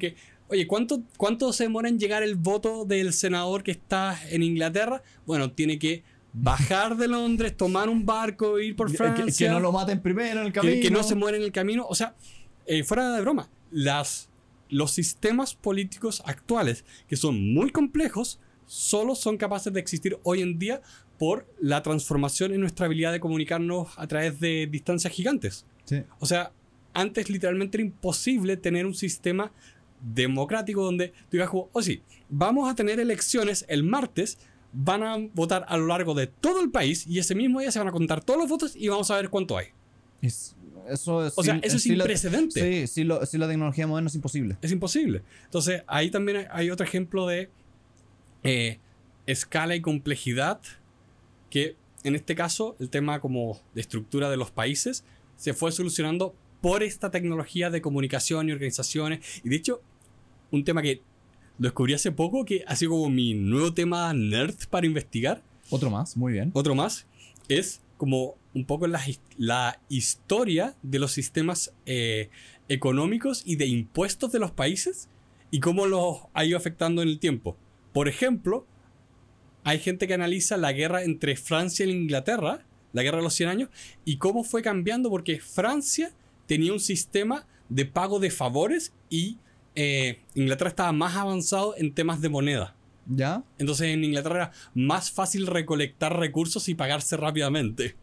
[SPEAKER 1] oye, ¿cuánto, ¿cuánto se demora en llegar el voto del senador que está en Inglaterra? Bueno, tiene que bajar de Londres, tomar un barco, ir por Francia.
[SPEAKER 2] Que, que no lo maten primero en el camino.
[SPEAKER 1] Que, que no se muera en el camino. O sea, eh, fuera de broma, las, los sistemas políticos actuales, que son muy complejos, solo son capaces de existir hoy en día por la transformación en nuestra habilidad de comunicarnos a través de distancias gigantes.
[SPEAKER 2] Sí.
[SPEAKER 1] O sea, antes literalmente era imposible tener un sistema democrático donde tú digas, como, oh sí, vamos a tener elecciones el martes, van a votar a lo largo de todo el país y ese mismo día se van a contar todos los votos y vamos a ver cuánto hay.
[SPEAKER 2] Es, eso es,
[SPEAKER 1] O sea,
[SPEAKER 2] sin-
[SPEAKER 1] eso es
[SPEAKER 2] sin la-
[SPEAKER 1] imprecedente.
[SPEAKER 2] Sí, sí, lo- sí, la tecnología moderna es imposible.
[SPEAKER 1] Es imposible. Entonces, ahí también hay, hay otro ejemplo de eh, escala y complejidad, que en este caso, el tema como de estructura de los países se fue solucionando por esta tecnología de comunicación y organizaciones. Y de hecho, un tema que lo descubrí hace poco, que ha sido como mi nuevo tema nerd para investigar,
[SPEAKER 2] Otro más, muy bien.
[SPEAKER 1] otro más, es como un poco la, his- la historia de los sistemas eh, económicos y de impuestos de los países y cómo los ha ido afectando en el tiempo. Por ejemplo, hay gente que analiza la guerra entre Francia e Inglaterra, la guerra de los cien años, y cómo fue cambiando porque Francia tenía un sistema de pago de favores y eh, Inglaterra estaba más avanzado en temas de moneda.
[SPEAKER 2] ¿Ya?
[SPEAKER 1] Entonces en Inglaterra era más fácil recolectar recursos y pagarse rápidamente.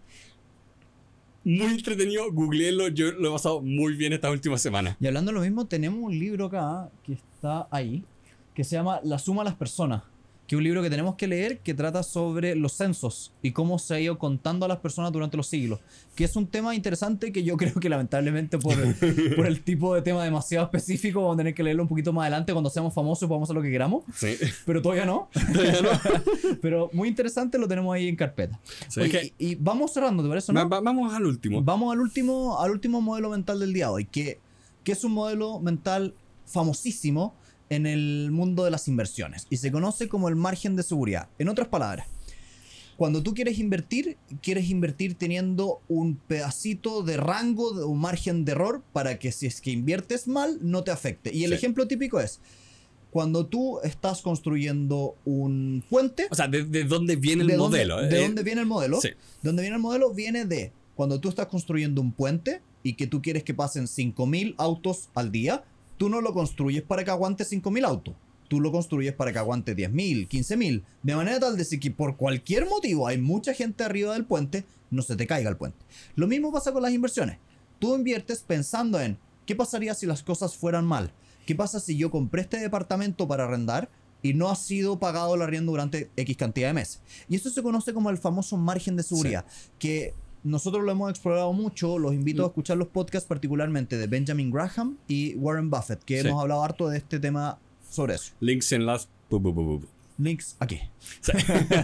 [SPEAKER 1] Muy entretenido, googleelo, yo lo he pasado muy bien esta última semana.
[SPEAKER 2] Y hablando de lo mismo, tenemos un libro acá que está ahí, que se llama La suma de las personas, que es un libro que tenemos que leer que trata sobre los censos y cómo se ha ido contando a las personas durante los siglos, que es un tema interesante que yo creo que lamentablemente por, por el tipo de tema demasiado específico vamos a tener que leerlo un poquito más adelante cuando seamos famosos y podamos hacer lo que queramos,
[SPEAKER 1] Sí.
[SPEAKER 2] pero todavía no.
[SPEAKER 1] Todavía no.
[SPEAKER 2] Pero muy interesante, lo tenemos ahí en carpeta.
[SPEAKER 1] Sí,
[SPEAKER 2] Oye,
[SPEAKER 1] es que-
[SPEAKER 2] y, y vamos cerrando, ¿te parece? ¿No?
[SPEAKER 1] Va- va- vamos al último.
[SPEAKER 2] Vamos al último, al último modelo mental del día de hoy, que, que es un modelo mental famosísimo en el mundo de las inversiones y se conoce como el margen de seguridad. En otras palabras, cuando tú quieres invertir, quieres invertir teniendo un pedacito de rango, de un margen de error para que si es que inviertes mal no te afecte. Y el
[SPEAKER 1] Sí.
[SPEAKER 2] ejemplo típico es cuando tú estás construyendo un puente.
[SPEAKER 1] O sea, ¿de, de dónde viene el
[SPEAKER 2] ¿De dónde-
[SPEAKER 1] modelo?
[SPEAKER 2] ¿De
[SPEAKER 1] Eh,
[SPEAKER 2] dónde viene el modelo?
[SPEAKER 1] Sí.
[SPEAKER 2] De dónde viene el modelo viene de cuando tú estás construyendo un puente y que tú quieres que pasen cinco mil autos al día, tú no lo construyes para que aguante cinco mil autos. Tú lo construyes para que aguante diez mil, quince mil. De manera tal de que por cualquier motivo hay mucha gente arriba del puente, no se te caiga el puente. Lo mismo pasa con las inversiones. Tú inviertes pensando en ¿qué pasaría si las cosas fueran mal? ¿Qué pasa si yo compré este departamento para arrendar y no ha sido pagado el arriendo durante X cantidad de meses? Y eso se conoce como el famoso margen de seguridad, que nosotros lo hemos explorado mucho. Los invito a escuchar los podcasts particularmente de Benjamin Graham y Warren Buffett, que
[SPEAKER 1] Sí.
[SPEAKER 2] hemos hablado harto de este tema sobre eso.
[SPEAKER 1] Links en las... bu- bu- bu- bu-
[SPEAKER 2] Links aquí.
[SPEAKER 1] Sí.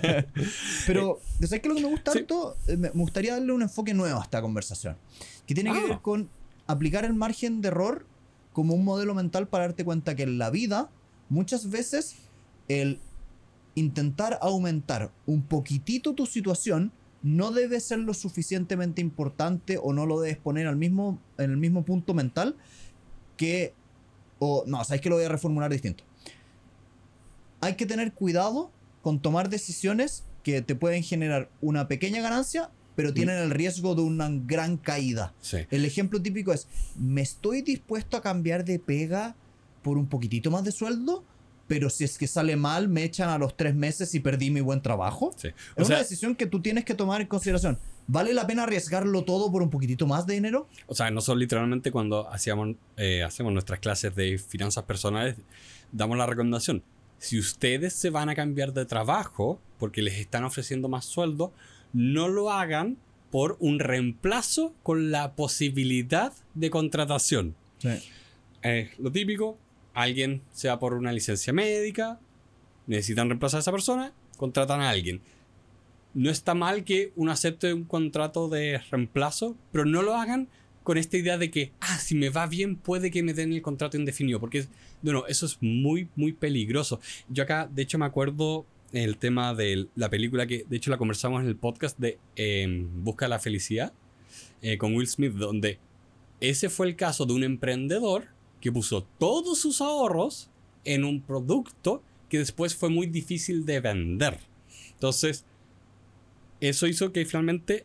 [SPEAKER 2] Pero, ¿sabes qué? Lo que me gusta
[SPEAKER 1] Sí.
[SPEAKER 2] harto, Eh, me me gustaría darle un enfoque nuevo a esta conversación, que tiene que
[SPEAKER 1] Ah.
[SPEAKER 2] ver con aplicar el margen de error como un modelo mental para darte cuenta que en la vida, muchas veces, el intentar aumentar un poquitito tu situación no debe ser lo suficientemente importante o no lo debes poner al mismo, en el mismo punto mental que... O, no, sabes que lo voy a reformular distinto. Hay que tener cuidado con tomar decisiones que te pueden generar una pequeña ganancia, pero tienen el riesgo de una gran caída.
[SPEAKER 1] Sí.
[SPEAKER 2] El ejemplo típico es, ¿me estoy dispuesto a cambiar de pega por un poquitito más de sueldo? Pero si es que sale mal, me echan a los tres meses y perdí mi buen trabajo.
[SPEAKER 1] Sí.
[SPEAKER 2] Es
[SPEAKER 1] O sea,
[SPEAKER 2] una decisión que tú tienes que tomar en consideración. ¿Vale la pena arriesgarlo todo por un poquitito más de dinero?
[SPEAKER 1] O sea, nosotros literalmente cuando hacíamos, eh, hacemos nuestras clases de finanzas personales, damos la recomendación. Si ustedes se van a cambiar de trabajo porque les están ofreciendo más sueldo, no lo hagan por un reemplazo con la posibilidad de contratación.
[SPEAKER 2] Sí.
[SPEAKER 1] Eh, lo típico, alguien se va por una licencia médica, necesitan reemplazar a esa persona, contratan a alguien. No está mal que uno acepte un contrato de reemplazo, pero no lo hagan con esta idea de que, ah, si me va bien, puede que me den el contrato indefinido, porque bueno, eso es muy, muy peligroso. Yo acá, de hecho, me acuerdo el tema de la película que, de hecho, la conversamos en el podcast de eh, Busca de la Felicidad, eh, con Will Smith, donde ese fue el caso de un emprendedor que puso todos sus ahorros en un producto que después fue muy difícil de vender. Entonces, eso hizo que finalmente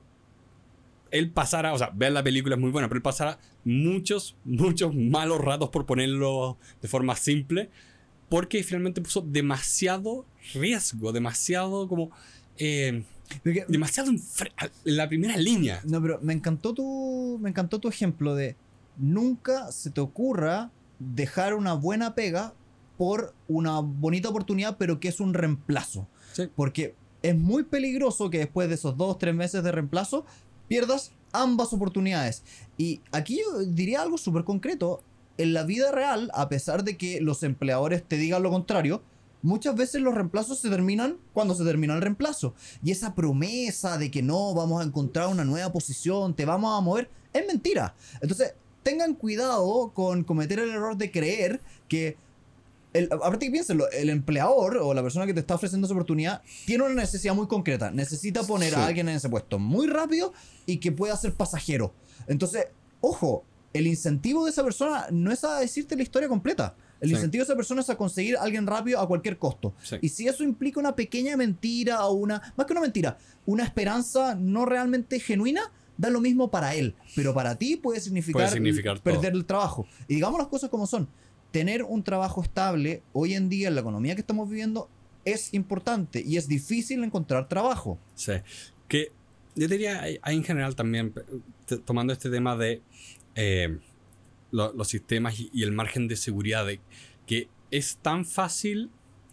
[SPEAKER 1] él pasara, o sea, ver la película es muy buena, pero él pasara muchos, muchos malos ratos, por ponerlo de forma simple, porque finalmente puso demasiado riesgo, demasiado como... Eh,
[SPEAKER 2] Porque-
[SPEAKER 1] demasiado en, fre- en la primera línea.
[SPEAKER 2] No, pero me encantó tu, me encantó tu ejemplo de nunca se te ocurra dejar una buena pega por una bonita oportunidad, pero que es un reemplazo.
[SPEAKER 1] Sí.
[SPEAKER 2] Porque es muy peligroso que después de esos dos, tres meses de reemplazo pierdas ambas oportunidades. Y aquí yo diría algo súper concreto. En la vida real, a pesar de que los empleadores te digan lo contrario, muchas veces los reemplazos se terminan cuando se termina el reemplazo. Y esa promesa de que no, vamos a encontrar una nueva posición, te vamos a mover, es mentira. Entonces, tengan cuidado con cometer el error de creer que... El, aparte que piénsenlo, el empleador o la persona que te está ofreciendo esa oportunidad tiene una necesidad muy concreta. Necesita poner
[SPEAKER 1] Sí.
[SPEAKER 2] a alguien en ese puesto muy rápido y que pueda ser pasajero. Entonces, ojo, el incentivo de esa persona no es a decirte la historia completa. El
[SPEAKER 1] Sí.
[SPEAKER 2] incentivo de esa persona es a conseguir a alguien rápido a cualquier costo.
[SPEAKER 1] Sí.
[SPEAKER 2] Y si eso implica una pequeña mentira o una... Más que una mentira, una esperanza no realmente genuina, da lo mismo para él. Pero para ti puede significar,
[SPEAKER 1] Puede significar
[SPEAKER 2] perder
[SPEAKER 1] todo.
[SPEAKER 2] el trabajo. Y digamos las cosas como son. Tener un trabajo estable hoy en día en la economía que estamos viviendo es importante y es difícil encontrar trabajo.
[SPEAKER 1] Sí. Que yo diría, hay, hay en general también, t- tomando este tema de eh, lo- los sistemas y, y el margen de seguridad, de que es tan fácil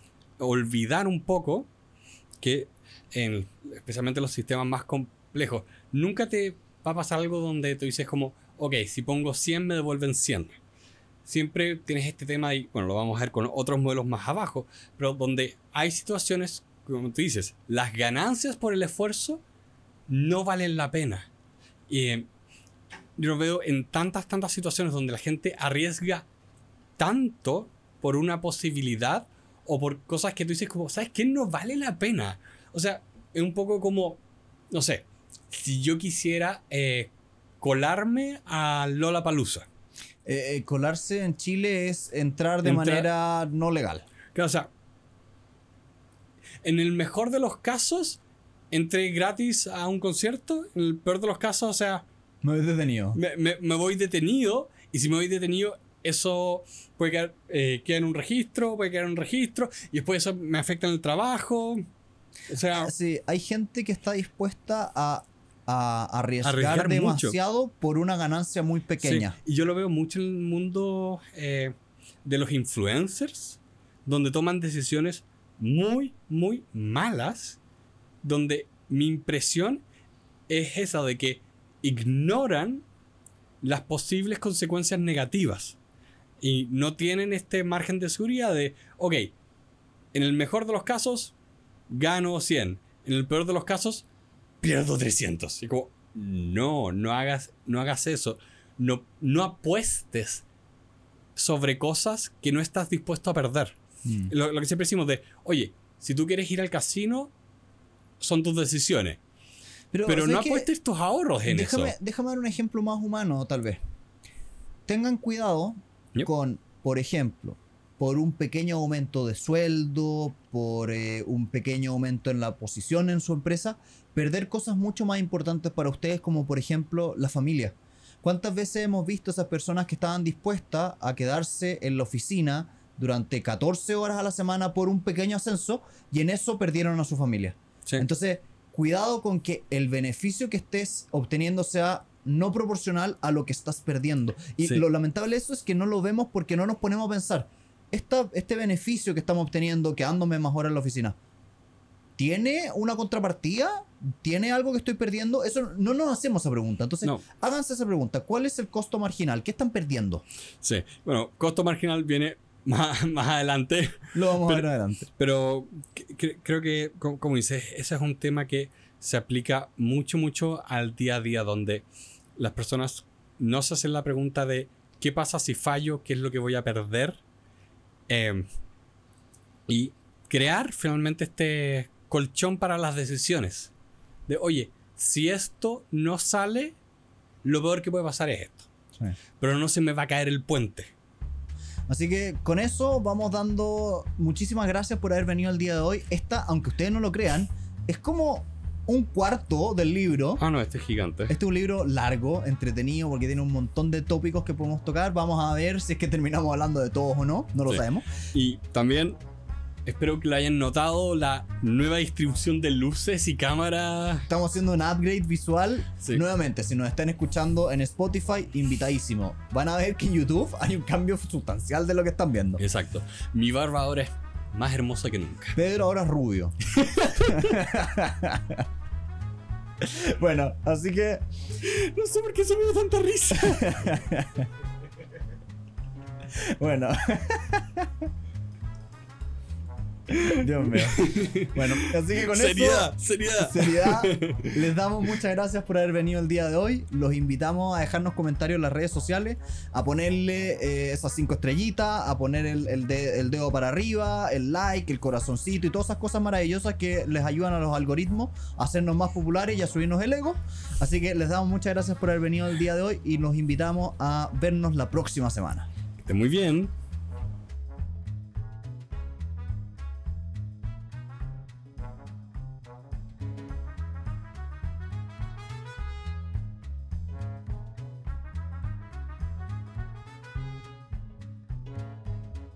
[SPEAKER 1] olvidar un poco que, en, especialmente los sistemas más complejos, nunca te va a pasar algo donde tú dices como, ok, si pongo cien me devuelven cien. Siempre tienes este tema y, bueno, lo vamos a ver con otros modelos más abajo, pero donde hay situaciones, como tú dices, las ganancias por el esfuerzo no valen la pena. Y eh, yo lo veo en tantas, tantas situaciones donde la gente arriesga tanto por una posibilidad o por cosas que tú dices como, ¿sabes qué? No vale la pena. O sea, es un poco como, no sé, si yo quisiera eh, colarme a Lollapalooza.
[SPEAKER 2] Eh, eh, colarse en Chile es entrar de
[SPEAKER 1] Entrar-
[SPEAKER 2] manera no legal.
[SPEAKER 1] Claro, o sea, en el mejor de los casos, entré gratis a un concierto. En el peor de los casos, o sea,
[SPEAKER 2] Me he detenido.
[SPEAKER 1] me, me- me voy detenido. Y si me voy detenido, eso puede quedar, eh, queda en un registro, puede quedar en un registro. Y después eso me afecta en el trabajo. O sea,
[SPEAKER 2] Sí, hay gente que está dispuesta a, a arriesgar,
[SPEAKER 1] Arriesgar mucho.
[SPEAKER 2] demasiado por una ganancia muy pequeña.
[SPEAKER 1] sí. Y yo lo veo mucho en el mundo eh, de los influencers, donde toman decisiones muy, muy malas, donde mi impresión es esa de que ignoran las posibles consecuencias negativas y no tienen este margen de seguridad de, ok, en el mejor de los casos gano cien, en el peor de los casos pierdo trescientos. Y como, no, no hagas, no hagas eso, no, no apuestes sobre cosas que no estás dispuesto a perder.
[SPEAKER 2] Mm.
[SPEAKER 1] Lo, lo que siempre decimos de, oye, si tú quieres ir al casino, son tus decisiones. Pero
[SPEAKER 2] ¿sabes
[SPEAKER 1] no
[SPEAKER 2] qué?
[SPEAKER 1] apuestes tus ahorros en
[SPEAKER 2] déjame,
[SPEAKER 1] eso.
[SPEAKER 2] déjame dar un ejemplo más humano, tal vez. Tengan cuidado
[SPEAKER 1] Yep.
[SPEAKER 2] con, por ejemplo, por un pequeño aumento de sueldo, por eh, un pequeño aumento en la posición en su empresa, perder cosas mucho más importantes para ustedes, como por ejemplo la familia. ¿Cuántas veces hemos visto esas personas que estaban dispuestas a quedarse en la oficina durante catorce horas a la semana por un pequeño ascenso y en eso perdieron a su familia?
[SPEAKER 1] Sí.
[SPEAKER 2] Entonces, cuidado con que el beneficio que estés obteniendo sea no proporcional a lo que estás perdiendo. Y
[SPEAKER 1] Sí.
[SPEAKER 2] lo lamentable de eso es que no lo vemos porque no nos ponemos a pensar. Esta, este beneficio que estamos obteniendo quedándome más horas en la oficina, ¿tiene una contrapartida? ¿Tiene algo que estoy perdiendo? Eso no nos hacemos esa pregunta. Entonces,
[SPEAKER 1] No.
[SPEAKER 2] háganse esa pregunta. ¿Cuál es el costo marginal? ¿Qué están perdiendo?
[SPEAKER 1] Sí. Bueno, costo marginal viene más, más adelante.
[SPEAKER 2] Lo vamos
[SPEAKER 1] Pero-
[SPEAKER 2] a ver adelante.
[SPEAKER 1] Pero c- cre- creo que, co- como dices, ese es un tema que se aplica mucho, mucho al día a día, donde las personas no se hacen la pregunta de qué pasa si fallo, qué es lo que voy a perder. Eh, y crear finalmente este colchón para las decisiones. De, oye, si esto no sale, lo peor que puede pasar es esto.
[SPEAKER 2] Sí.
[SPEAKER 1] Pero no se me va a caer el puente.
[SPEAKER 2] Así que con eso vamos dando muchísimas gracias por haber venido el día de hoy. Esta, aunque ustedes no lo crean, es como un cuarto del libro.
[SPEAKER 1] Ah, no, este es gigante.
[SPEAKER 2] Este es un libro largo, entretenido, porque tiene un montón de tópicos que podemos tocar. Vamos a ver si es que terminamos hablando de todos o no. No lo
[SPEAKER 1] Sí.
[SPEAKER 2] sabemos.
[SPEAKER 1] Y también espero que lo hayan notado, la nueva distribución de luces y cámaras.
[SPEAKER 2] Estamos haciendo un upgrade visual.
[SPEAKER 1] Sí.
[SPEAKER 2] Nuevamente, si nos están escuchando en Spotify, invitadísimo. Van a ver que en YouTube hay un cambio sustancial de lo que están viendo.
[SPEAKER 1] Exacto. Mi barba ahora es más hermosa que nunca.
[SPEAKER 2] Pedro ahora es rubio. Bueno, así que
[SPEAKER 1] No sé por qué se me da tanta risa.
[SPEAKER 2] bueno. Dios mío. Bueno, así que con
[SPEAKER 1] seriedad,
[SPEAKER 2] eso,
[SPEAKER 1] seriedad.
[SPEAKER 2] seriedad, les damos muchas gracias por haber venido el día de hoy. Los invitamos a dejarnos comentarios en las redes sociales, a ponerle eh, esas cinco estrellitas, a poner el, el, de- el dedo para arriba, el like, el corazoncito y todas esas cosas maravillosas que les ayudan a los algoritmos a hacernos más populares y a subirnos el ego. Así que les damos muchas gracias por haber venido el día de hoy y los invitamos a vernos la próxima semana.
[SPEAKER 1] Que esté muy bien.